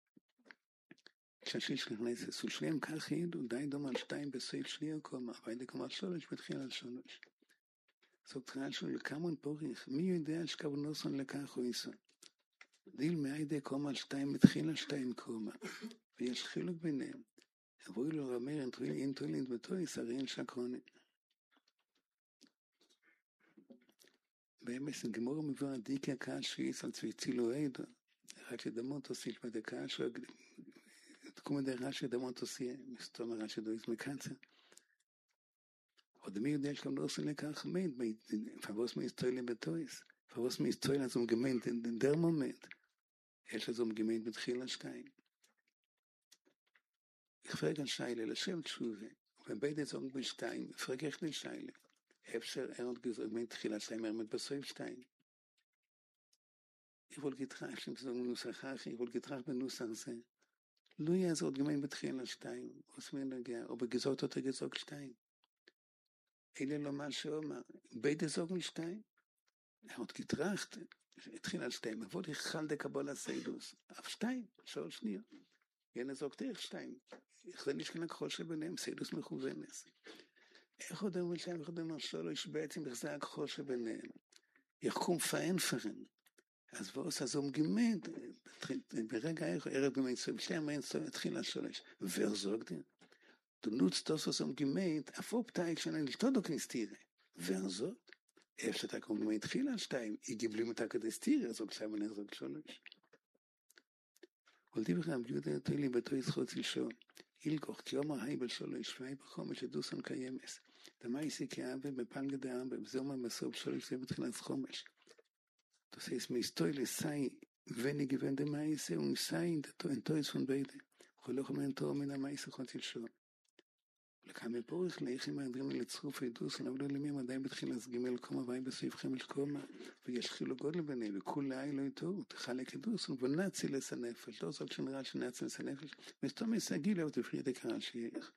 כשהשיש לסכנסס, ושליהם כך עידו, די דום על שתיים בסעיף שליו קומה, והייתם קומה על שלוש בתחילה על שלוש. זאת תחילה שלו לקמון פוריך, מי יודע שכוונוסון לכך או איסון? דיל מהיידי קומה על שתיים בתחילה שתיים קומה, ויש חילוק ביניהם. אבוי לו רמר אין טוילין בטויס, הרי אין שקרוני. באמס גמור מבוא הדיקה קאשיס על צוויצילו עדו, רק שדמות תוסיף בדקה, תקום הדרה שדמות תוסיף, מסתום הרע שדויס מקצר. עוד מי יודע שגם לא עושה לכך מיד, פבוס מיסטוילין בטויס, פבוס מיסטוילין אז הוא מגמיין דר מומנט, יש אז הוא מגמיין בתחילה שתיים. יחפרק על שיילה לשם תשובה, ובית עצום בשתיים, יפרק איך לשיילה. אפשר ארד גזור, בין תחילה שתיים, ארמת בסויב שתיים. יכול גתרח, שמצדוק בנוסח אחי, יכול גתרח בנוסח זה. לא יעזור גמיין בתחילה שתיים, עושים להגיע, או בגזות אותו גזוק שתיים. אלה לא מה שאומר, בית עצום משתיים, עוד גתרח, תחילה שתיים, אבל יחל דקבול הסיידוס, אף שתיים, שעות שניות. יהיה נזוק תך שתיים. איך זה נשכן הכחול שביניהם, סיידוס מכוונס. איך עוד אמרו שלהם, איך עוד אמרו שלוש, בעצם איך זה הכחול שביניהם. יחקום פאין פרן. אז ועושה זום גימד, ברגע איך, ערב גימד סוף, שלהם אין סוף, התחיל השלוש. ורזוג דין. דונוץ תוסו זום גימד, אפו פתאי כשאני לשתודו כנסתירה. ורזוג, איפה שאתה כמו גימד התחיל השתיים, יגיבלים אותה כדי סתירה, זוג שם אני זוג שלוש. ולדי בכם, יהודה תהילי בתויס חוץ ישו, אילכוך, כי אומר הייבל שלוש, שווי בחומש שדוסון קיימס, דמייסי כאבה בפלגה דאבה, וזה אומר בסוף שלוש, זה בתחילת חומש. תוסס מיסטוי לסאי, וניגוון דמייסי, ומסאי אין תויס פון בידה, וכולך מן תור מן המייסי חוץ ישו. ולכמה פורך לאיך אם האדרים לצרוף עדוס, אבל לא למי מדי בתחילת ג' קומה ואי בסעיף חמש קומה, ויש חילוק גודל ביניהם, וכולי לא איתו, תחלק עדוס, ונאצי לס הנפש, לא זאת שנראה שנאצי לס הנפש, וסתום יסגי לו תפריד הקרא שיח.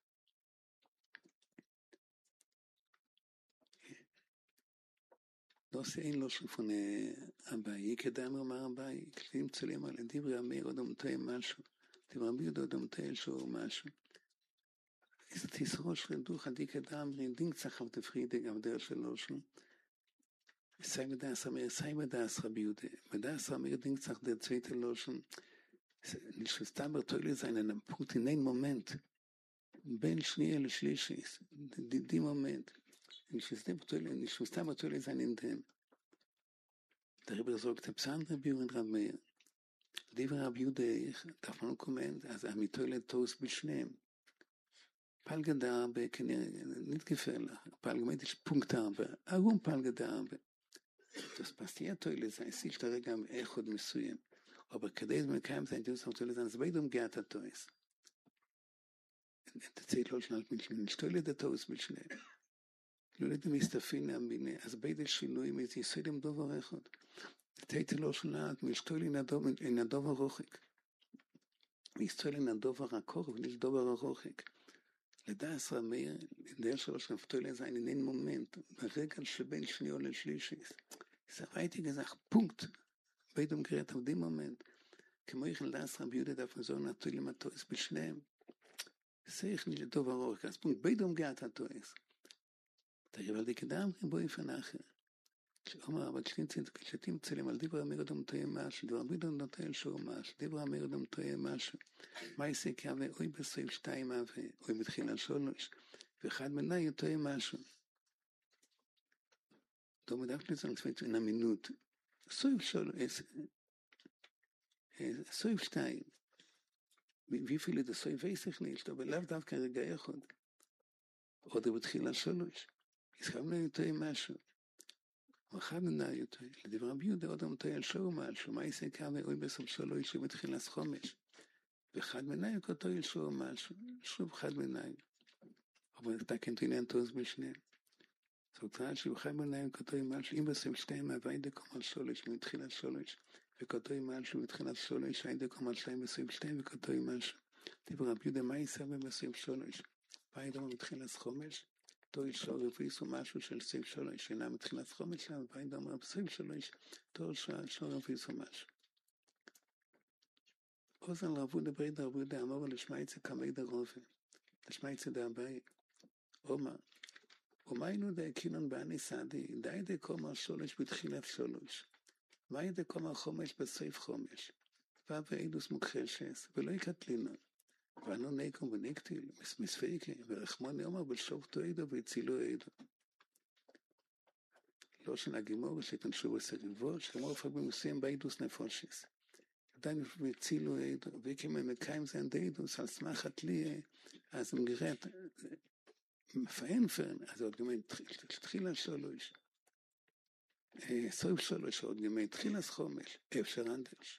לא שאין לו שופוני הבאי, כדאם אומר הבאי, כלים צולים על דברי אמיר עוד עמתי משהו, דברי אמיר עוד עמתי שהוא משהו. Es ist so schön durch die Gedanken in Ding Sache auf der Friede auf der Solution. sei mit das Amir, sei mit das Rabbi Jude. Mit das Amir denkt sich der zweite Loschen, nicht für Staber Teule sein, in einem Punkt, in einem Moment, בין שנייה לשלישית, די מומנט, nicht für Staber Teule sein in dem. Darüber sagt der Psalm Rabbi und Rabbi Meir. Diver Rabbi Jude, darf man kommen, also am Teule Tos beschnehmen. Palge Darbe, nicht gefährlich. Palge mit ist Punkt Darbe. Warum Palge Darbe? Das passiert Teule sein, sich der Rega am Echod Mesuyem. Aber כדי זה מקיים sein, das auch Teule sein, es beidum geht der Tois. Der Zeit לא schnell mit Schnee, nicht Teule der Tois mit Schnee. לא לדם מסתפין להמיני, אז beide שינויים, es יסוד עם דובר אחד. der Zeit לא schnell, mit Teule in der Dover Rochik. Mit Teule in der Dover Akor, nicht Dover Rochik. לדעס רמיר, דרך שלוש נפתולי זה אין מומנט, ברגע שבין שנייה לשלישית. זה ראיתי גזח פונקט, בידום קריאת עבדי מומנט, כמו איך לדעס רבי יהודה דף מזור נטוי למטויס בשניהם. זה איך נשתוב ארוך, אז פונקט בידום גאת הטויס. תגיד על די כדם, בואי פנאחר. שאומר, אבל כשתים צלם על דיבר אמיר אדם תהיה משהו, דבר בידום נוטה אל שור משהו, דיבר אמיר אדם תהיה משהו. מה יעשה כאווה, אוי בסעיף שתיים אווה, אוי מתחילה שלוש, ואחד מנהי תהיה משהו. דום דווקא לצלם צפית אין המינות. סעיף שלוש, סעיף שתיים. ואיפה לידה סעיף עסק נשת, אבל לאו דווקא רגע אחד. עוד בתחילה שלוש. ישכבנו תהיה משהו. ואחד מנהי יותר, לדבר רבי יהודה עוד אמתוי על שור משהו, מה יעשה כאווה, אוי בסעיף שלוש, שמתחילה חומש. ואחד מנהי אותו על שור משהו, שוב אחד מנהי. אבל אתה כן תעניין תוז בשניהם. זאת אומרת שאחד מנהי אותו על משהו, אם בסעיף שתיים הווי דקום על שלוש, מתחילה שלוש, וכותו עם משהו, מתחילה שלוש, הווי דקום על שתיים בסעיף שתיים, וכותו עם משהו. דבר רבי יהודה, מה יעשה בסעיף שלוש? הווי דקום מתחילה חומש, תואיל שור רפיסו משהו של סעיף שלוש, שאינה מתחילה חומש, הווי דקום בסעיף שלוש, תואיל שור רפיסו משהו. אוזן לעבוד הברית העבוד האמור לשמייצה כמי דרופה, לשמייצה דהבאי. אומר, ומיינו דה קינון בעני סעדי, די דה קומר שולש בתחילת שלוש, ואי דה קומר חומש בסעיף חומש, ואידוס מוכחשס, ולא יקטלינון, ואנו נקום ונקטיל, מספייקי, ורחמוני אומר בשופטו עדו והצילו עדו. לא שנגימור, שתנשו בסריבו, שאמור פק במסוים באידוס נפושס. עדיין הצילו עדו, וכי ממקיים זה עדוס, על סמכת לי, אז מגרת, מפעין פרן, אז עוד גמי תחילה שלוש, סוף שלוש, עוד גמי תחילה חומש, אפשר אנדש.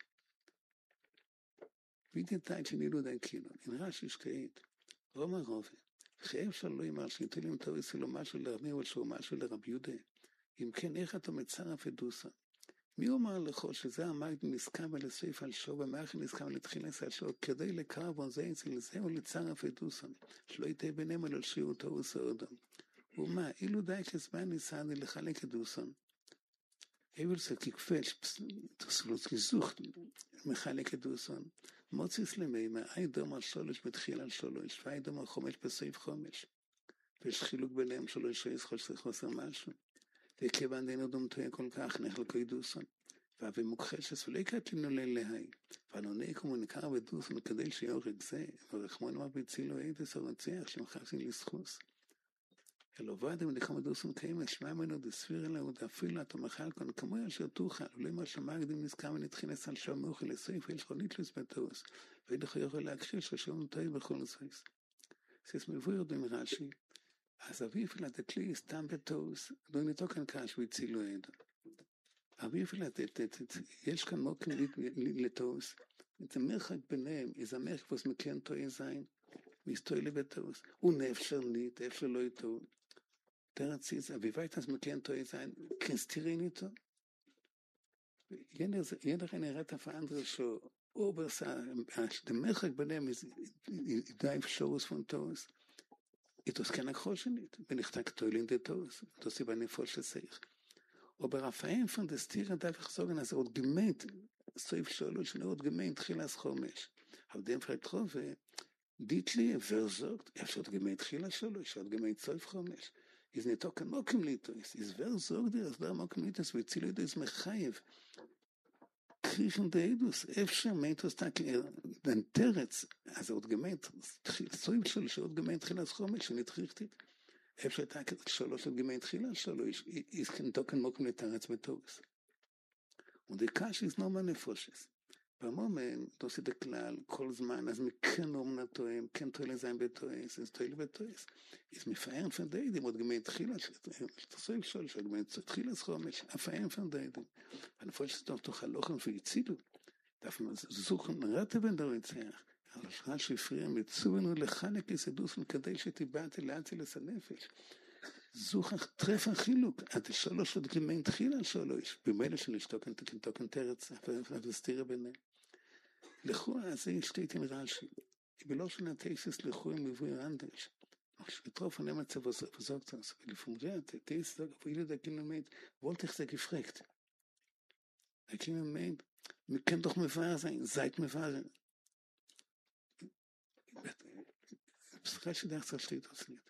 וידי תאית שנילו די קילון, אין רשי שקעית, רומא רובה, וכי אפשר לא יאמר שניתלים תאויסי לו משהו לרמי או שהוא משהו לרבי יהודה, אם כן איך אתה מצרף עדוסה? מי אומר לך שזה המגד נסכם על הסעיף על שוב, המאחר נסכם לתחילס על שוב, כדי לקרב וזה אצל זה או לצרף עדוסה, שלא יתה ביניהם על שיעור תאוסה אודם. ומה, אילו די כזמן ניסה לחלק עדוסה, אבל זה ככפש, תסלוץ כזוכת, מחלק עדוסה, מוציס למימה, אי דום על שלוש בתחיל על שלוש, ואי דום על חומש בסעיף חומש, ויש חילוק ביניהם שלוש שיש חושב חוסר משהו, וכיוון דיינו דומתויה כל כך נחלקו עדוסון, ואבי מוכחשס ולא יקטלינו ללהי, ואנוני קומוניקר ודוסון כדי שיורג זה, ורחמון אמר בצילו עדס הרוצח שמחסים לסחוס. אלו ועדם ונכם הדוסון קיימת, שמע ממנו דספיר אלה ודאפילה, אתה מחל כאן כמו אשר תוכל, ולא אמר שמקדים נזכם ונתחינס על שם מוכי לסעיף, ואיל שכוניתלוס בתאוס, ואידך יכול להכחיל ששום תאי בכל סעיס. סיס מבוי יורדים רש"י, אז אבי אפילו לתתלי סתם בתאוס, לא ניתו כאן קש והצילו עדו. אבי אפילו לתת, יש כאן מוקם לתאוס, את המרחק ביניהם, איזה מרחק פוס מכן תואי זין, מסתוי לבתאוס, הוא נאפשר נית, אפשר לא איתו, תרציס, אבי וייטס מכן תואי זין, כנסתירי ניתו. ינר נראה את הפענדרה שו, אוברסה, המרחק ביניהם, די אפשרוס פון תאוס, איתוס כן הקחושנית, ונכתק תוילין דתאוס, תוסי בנפוש לסייך. או ברפאים פון דסתירה דווח סוגן, אז עוד גמית, סויף שלוש, עוד גמית, תחילה חומש. אבל דם פרק חובה, דיטלי ורזוגת, אפשר עוד גמית תחילה שלוש, עוד גמית סויף חומש. ist nicht auch kein Mokkemlitus, ist wer sorgt dir, dass der Mokkemlitus wird ziel ist מחייב. Kriechen der Edus, אפשר meint was tak den Terz, also עוד gemeint, סויב של שעוד gemeint תחילת חומש, שנתחיכתי. אפשר tak שלוש עוד gemeint תחילה שלוש, ist kein Token Mokkemlitus בתורס. Und die Kasche ist nochmal נפושס. במומן, תעשי את הכלל, כל זמן, אז מכן אומנה תואם, כן תואלה זין בתואס, אז תואלה בתואס. אז מפארן פנדיידים, עוד גמי תחילה, תעשו לשאול, שעוד גמי תחילה חומש, הפארן פנדיידים. הנפול שטוב תוכל לוחם ויצילו, דווקא זוכן רטה בן דורצח, על השחל שהפריעים, מצוונו לחלק יסדוסן, כדי שתיבעתי לאצילס הנפש. זוכן טרפן חילוק, עד שלוש עוד גמי תחילה שלוש, במילא שלשתוקן תוקן תרץ, וסתירה ביניהם. לכאורה, אז זה שתיתן רש"י. בלא שנתייסס לכאורה מבוי רנדש. שטרוף אני מצב וזוגת, ולפומריית, תייסס ואילו דקים למד, וולתך זה גפרקט. דקים למד, מכן דוח מבאר זין, זית מבאר. פסחה שדרך צריך שתית עושנית.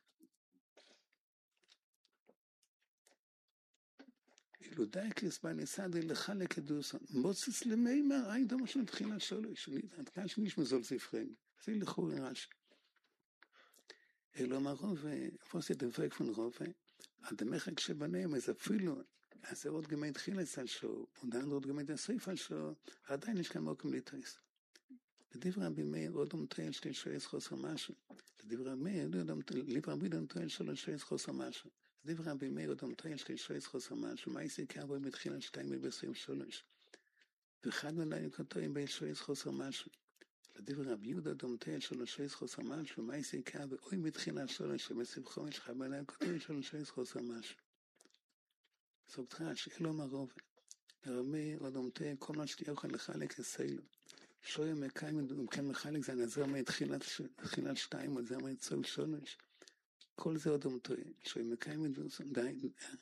אילו דייקס בניסדי לחלק הדוסון, מוצץ למימר, אין דומה של תחילה שלוש, עד כאן שניש מזול ספרני, זה לכאורה רש"י. אלו אמר רובה, פוסי דבק פון רובה, עד המחק שבניהם, אז אפילו, אז זה עוד גמי תחילה על שור, עוד גמי תסריף על שור, עדיין יש כאן מוקם ליטויס. לדבר רבי מאיר, עוד אומטייל שתי שועס חוסר משהו, לדבר רבי מאיר, לדבר רבי אומטייל שלוש שועס חוסר משהו, לדבר רבי מאיר, עוד אומטייל שתי שועס חוסר משהו, מה יעשה כאבו עם התחילה שתיים ובעשרים שלוש, ואחד מלאים כתויים בין שועס חוסר משהו, לדבר רבי יהודה דומטייל שלוש שועס חוסר משהו, מה יעשה כאבו אוי מתחילה שלוש, שבסיב חומש אחד מלאים כתויים שלוש שועס חוסר משהו. זאת רש, אלו מרובה, לרבי עוד אומטייל כל מה שתהיה אוכל לחלק לסיילו, שויה מקיים, ומכן מחלק זה נזר מתחילת שתיים, נזר מצול שלוש, כל זה עוד אומטויה, שויה מקיים, די,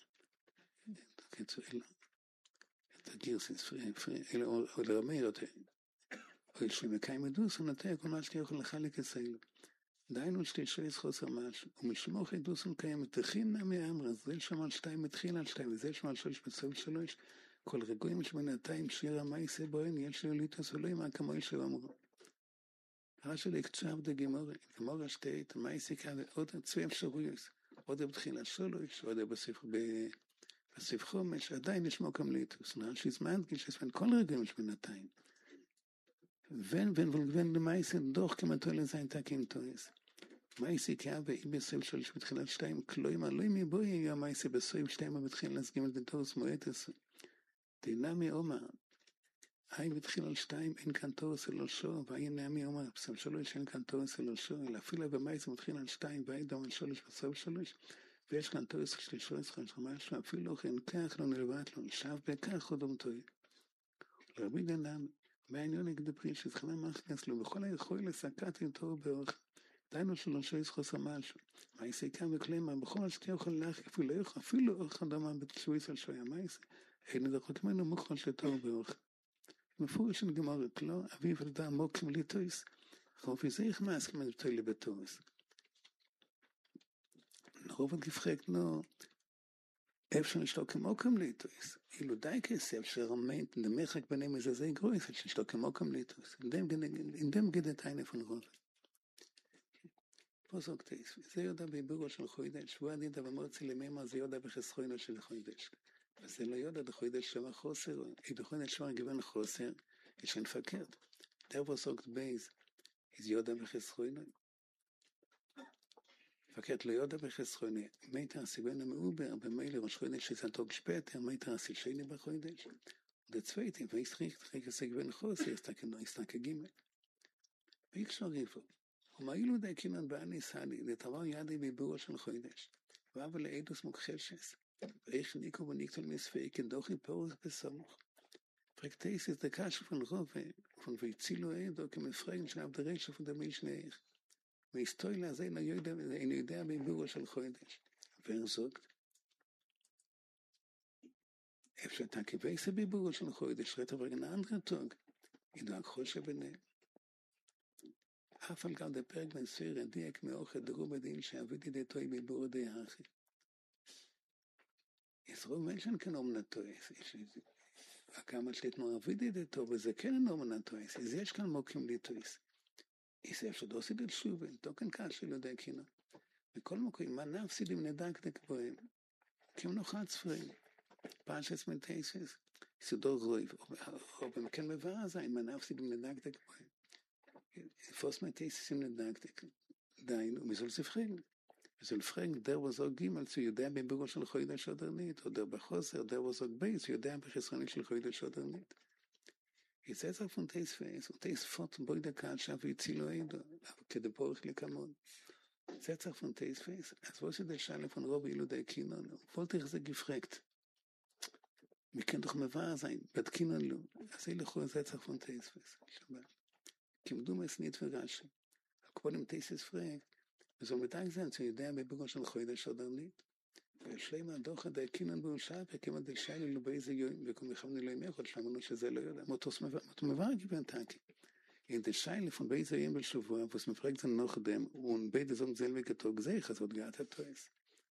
תקצו אלו, את הגירסיס, פרי, פרי, אלו, או לרמי יותר, או שויה מקיים מדוס, הוא נטע כל מה שתהיה אוכל לחלק לסיילו, דיינו שתי שויס חוסר משהו, ומשמוך ידוס ומקיים, תכין נמי אמרה, זה שם על שתיים מתחיל על שתיים, וזה שם על שלוש בצול שלוש, כל רגועים שבינתיים שיר המייסה בוהן, יש לי ליטוס ולא עם הכמוי שהוא אמרו. רש"י לקצב דגמורה, גמורה שתית, המייסה כאלה, עוד צוי אפשרויוס, עוד בתחילה שלוש, עוד בסעיף חומש, עדיין יש מוקם ליטוס, רש"י זמן, כשספן כל רגועים שבינתיים. ון ון ולגוון למייסה דוח כמתו לזין תקים טויס. מייסה כאלה, ואם בסעיף שלוש בתחילת שתיים, כלואים, לא אם יבואי יהיה המייסה בסעיף שתיים, בתחילה להסגים את דתוס מועטס. דינמי אומר, היי בתחיל על שתיים, אין כאן תורס אלו שור, והי נעמי אומר, בסם שלוש, אין כאן תורס אלו שור, אלא אפילו במייס מתחיל על שתיים, והי דם על שלוש, בסם שלוש, ויש כאן תורס של שלוש, חמש, חמש, אפילו כן כך לא נלבט לו, שב בכך עוד אומתוי. לרבי דנם, בעניין הגדפרי, שזכנה מחכס לו, בכל היכול לסקת איתו באורך, דיינו שלוש חוסר משהו, מייס יקם וכלמה, בכל השתי יכול לך, אפילו אורך אדמה בתשויס על שויה מייס, אין לדחות ממנו מוכן שתור באורך. מפורש של גמורת, לא, אביו ודע מוקם ליטויס, חופי זה איך מאסכים לבטוי לבטויס. נרוב גפחק, נו, אפשר לשתו כמוקם ליטויס, אילו די כסף שרמנט, דמחק ביניהם איזה זה גרויס, לשתו כמוקם ליטויס, אינדם גדת עין איפה נרוב. פה זוג תייס, זה יודע ביבורו של חוידש, הוא עדידה במורצי למימה, זה יודע בחסכוינו של חוידש. וזה לא יודע, דחוידש שמה חוסר, אם דחוידש שמה גוון חוסר, יש אין פקרת. דרבו סוגת בייז, איז יודע בחסכוינו. פקרת לא יודע בחסכוינו, מיתר הסיבן המעובר, במילא ראש חוידש שזנתוג שפטר, מיתר הסיל שני בחוידש. ודצוויתים, ואיסטריך, תחיק עשה גוון חוסר, הסתק הגימל. ויקשור ריפו. ומאילו די כינון בעני סעדי, דתבר ידי ביבורו של חוידש. ואבל לאידוס מוכחשס. ואיך ניקו וניקטול מספי כדוכי פורס בסמוך. פרקטייס את הקש פון רובה, פון ויצילו עדו כמפרגן של עבדרי שפון דמי שנייך. והסטוי לזה אינו יודע ביבורו של חוידש. ורזוגת. אפשר תקיבייס ביבורו של חוידש, רטה ורגן אנדרטוג. ידעק חושה ביניהם. אף על גב דפרק בן סויר הדייק מאוכל דרו בדין שעבדי דתוי ביבורו די האחי. יש רוב מלשן כאן אומנתויס, יש כמה שליט מרבידי דתו, וזה כן אומנתויס, אז יש כאן מוקים ליטויס. יש אפשר דוסי דלשובין, תוקן קל שלא דקינו. בכל מקום, מה נפסידים נדקדק בהם? כמו נוחת ספרים. פרשס מטייסס, סודור רויב, או במכן מברה זה, מה נפסידים נדקדק בהם? פוס מטייסס עם נדקדק. דיינו, מזול ספרים. מזול פרנק, דר וזוג גימל, צו יודע בבירו של חוידה שודרנית, או דר בחוסר, דר וזוג בייס, יודע בחסרונית של חוידה שודרנית. יצא צר פון טייס פייס, וטייס פוט בוי דקה עכשיו והצילו אידו, כדי פורך לכמון. יצא צר פון טייס פייס, אז בוא שדה שאלה פון רוב אילו די קינון, וולטך זה גפרקט. מכן דוח מבאר זין, בדקינון לו, אז אילו חו יצא צר פון טייס פייס, שבת. כמדו מסנית ורשי. הקבולים טייסס פרק, וזו מתאג זה, אני יודע בבירו של חוידה שודרנית, ושלמה הדוח די קינון באושה, וכמה די שיילה לו באיזה יום, וכמו יכבנו לא ימח, עוד שלמנו שזה לא יודע. מוטוס מבאר גיוון טאקי. In der Scheile von Beise Jembel Shavua, was man fragt dann noch dem, und beide sagen selber getog sich, also hat gehabt hat es.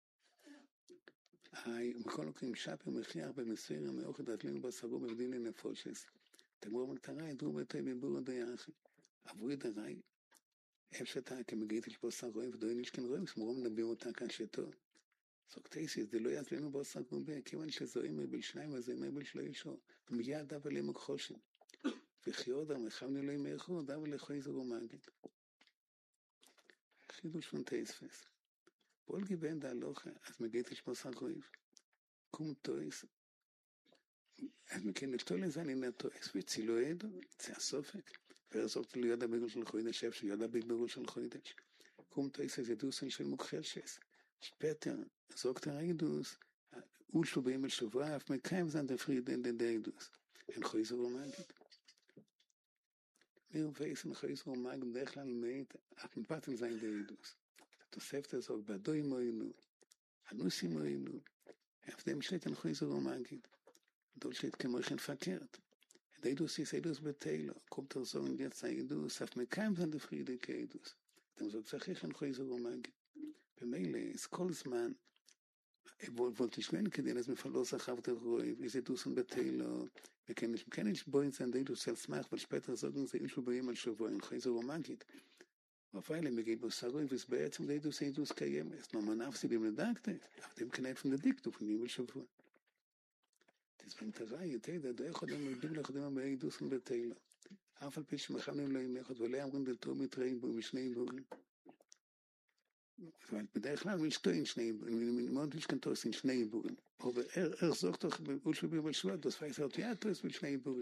Ai, בכל מקום שפר מחיח במסויר המאוחד התלינו בסגור בבדין לנפושס. תגבור מטרה, ידרו ביתי בבור דיאחי. עברו ידרי, אפשתה כמגית יש בו סגורים ודוין יש כן רואים, סמורום נביא אותה כשתו. סוקטייסיס, זה לא יעזלנו בו סגור בי, כיוון שזוהים מבל שניים, אז זה מבל שלא ישו. מיד אבל הם חושן. וחיוד המחמנו לא ימחו, דאו לכוי זרו מגיד. חידוש פון טייספס. פול גיבן דהלוכה, אז מגיד יש בו סגוריב. קום טויס. אז מכן את תולה זה נהנה טויס. וצילו עדו, זה הסופק. ורזוקת לו ידע בגול של חוידש, אפשר ידע בגול של חוידש. קום טויס אז ידוסן של מוכחשס. שפטר, זוקת הרעידוס, אולשו בימל שבוע, אף מקיים זן דפרידן דדיידוס. אין חוי זרו מגיד. מיר וייסן חייסו מאג בדרך כלל מייט אַ מפּאַטן זיין דיידוס. תוספת זאָג באדוי מוינו. אנוסי מוינו. אַפ דעם שטייטן חייסו מאג. דאָ שטייט קומען פאַרקערט. דיידוס איז דיידוס בטיילו. קומט ער זאָגן דער ציידוס אַפ מקיים פון דער פרידע קיידוס. דעם זאָג זאַך איך חייסו מאג. במייל איז קול זמן wohl wollte ich wenn kedin es mir verlosen habt der ruhig wie sie dusen betailo wir kennen ich kennen ich boyn sein du selbst mach weil später sagen sie ich bei jemand schon wollen so romantisch auf alle mir geht was sagen wie es bei zum du sein du skeim ist noch man auf sie dem dakte auf dem knall von der dikto von ihm schon vor das bringt der reihe der der יכול dem dem לחדם bei dusen betailo auf al pisch מחמם לא ימחד ולא אמרים דלתו מתראים בו משני בורים weil בדרך כלל משתוין שני מאוד משכנתוס עם שני בורים אבל איך זוכת לך בולשו ביבל שבועת דוס פייס אוטיאטוס בשני בורים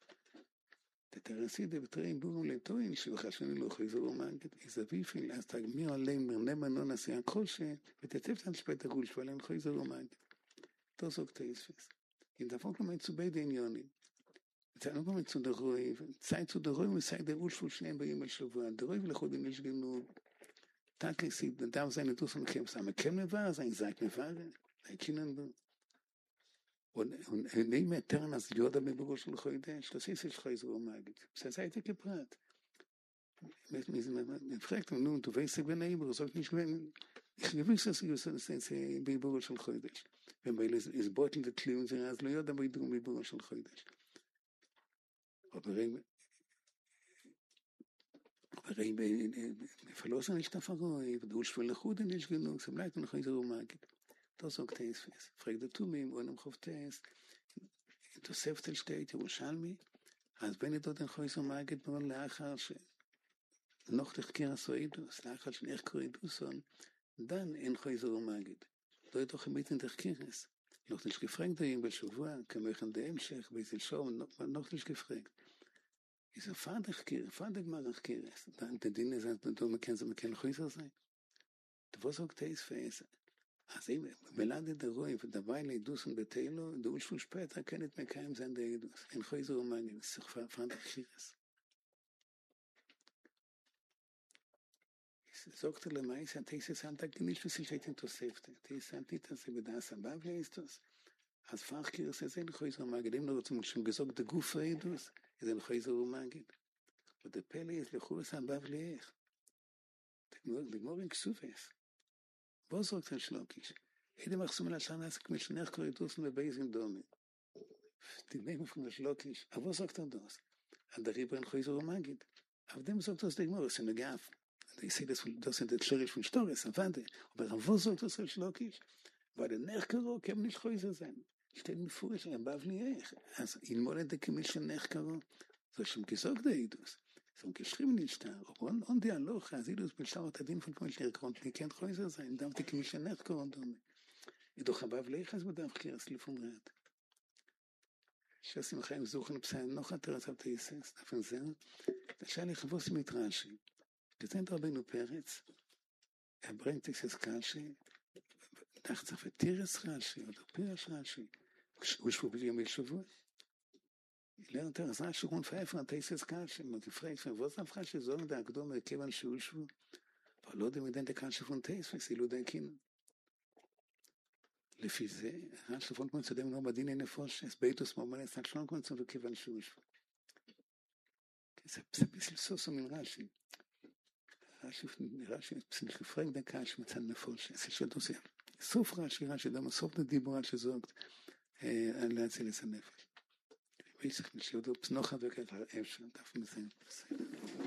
תתרסי דבטראים בורים לטוין שבחר שני לא חייזו רומנגת איזה ביפיל אז תגמיר עליהם מרנמה לא נסיעה כלשהם ותצפת על שפט הגול שבלן חייזו רומנגת תו זוכת איספס אם דפוק לו מצובי דעניונים ציינו גם מצו דרוי צי צו דרוי וצי דרול של שניהם בימל שבוע דרוי ולחודים יש גנו Tag sieht, da seine Dussen kämpft, aber kennen war sein seit mir war, ich kennen und und nicht mehr tern als Joda mit Büro של חוידש, das ist es חייזו מאגיד. זה seid ihr geprat. Mit mir mit fragt nun du weißt wenn ihr so nicht wenn ich gewiss dass ihr so sind bei Büro של חוידש. wenn weil es ist bottle the clues als Joda bei Büro של חוידש. aber Aber ich bin verlosen nicht davon, ich bin durchschwelle gut und nicht genug, so bleibt noch nicht so magisch. Das sagt es fest. Fragt der Tumi im und im Kopftest. Das Seftel steht ja Schalmi, als wenn ich dort ein Haus so magisch nur nachher noch der Kira so ist, nachher schon echt Korridus und dann ein Haus so magisch. Da ist doch ein bisschen der Kiris. Noch nicht gefragt, da im Schwur, kann ich an dem Schech, wie sie schon noch nicht gefragt. Is a vader keer, vader mag keer is. Dan de dingen zijn dat we kennen ze kennen goed zijn. Dat was ook deze fase. Als ik belade de rooi van de weile dussen betelo, de uitsprung später kan het met kein zijn de dus. En goed zo man is zich vader keer is. Sagt le mais hat diese santa nicht für sich hätte to safety. Die sind nicht dass sie da sind, aber ist das. Als Fachkeer ist es ein gut so man dem noch zum schon gesagt der Gufredus. זה לחייזו ומגיד. ודפלא יש לחוס הבב ליך. לגמור עם כסופס. בוא זרוק על שלוקיש. הייתי מחסום על השנה, זה כמו שנך קוריטוסן בבייזים דומה. דיני מפרמש לא קיש, אבו סוקטר דוס. הדרי ברן חויזו ומגיד. אבדם סוקטר סדגמור, סנגף. Ich sehe das, das sind jetzt schwierig von Storys, aber aber sagt das ist logisch, weil der Nachkaro kann nicht größer sein. Stell mir vor, ich habe nie ich. Also in Monat der Kimmel schon Nachkaro, so schon gesagt der das. So geschrieben nicht da. Und und der Loch, also das beschaut der Ding von von der Grund, die kann größer sein, dann die Kimmel schon Nachkaro und dann. Ich doch habe vielleicht das mit dem Verkehr telefoniert. Ich habe mir suchen, ob sein noch hat das hat ist, davon sehen. Das scheint ich was mit Rashi. Gesehen Rabbeinu Peretz, er bringt sich das Rashi, dachte auf Tires Rashi oder Piras Rashi, wo ich probiere mit Shavua. Ich lernte das Rashi und pfeifen an dieses Rashi, und gefragt, was ist das Rashi, so der Akdom, der Kevan Shushvu, aber לא dem den Rashi von Teisfes, sie luden Kinder. לפי זה, רש"י פון כמו צדם לא בדיני נפושס, ביתוס מומנס, עד שלום כמו צדם וכיוון שושו. זה ביסל סוסו מן רש"י. רש"י, רש"י, פסנש לפרק דקה שמצד נפושס, זה של דוסיה. סוף רש"י, רש"י, דם הסוף דדיבור עד שזוגת, על להציל את הנפש. ויצח נשאותו פסנוחה וכך אפשר, דף מזה.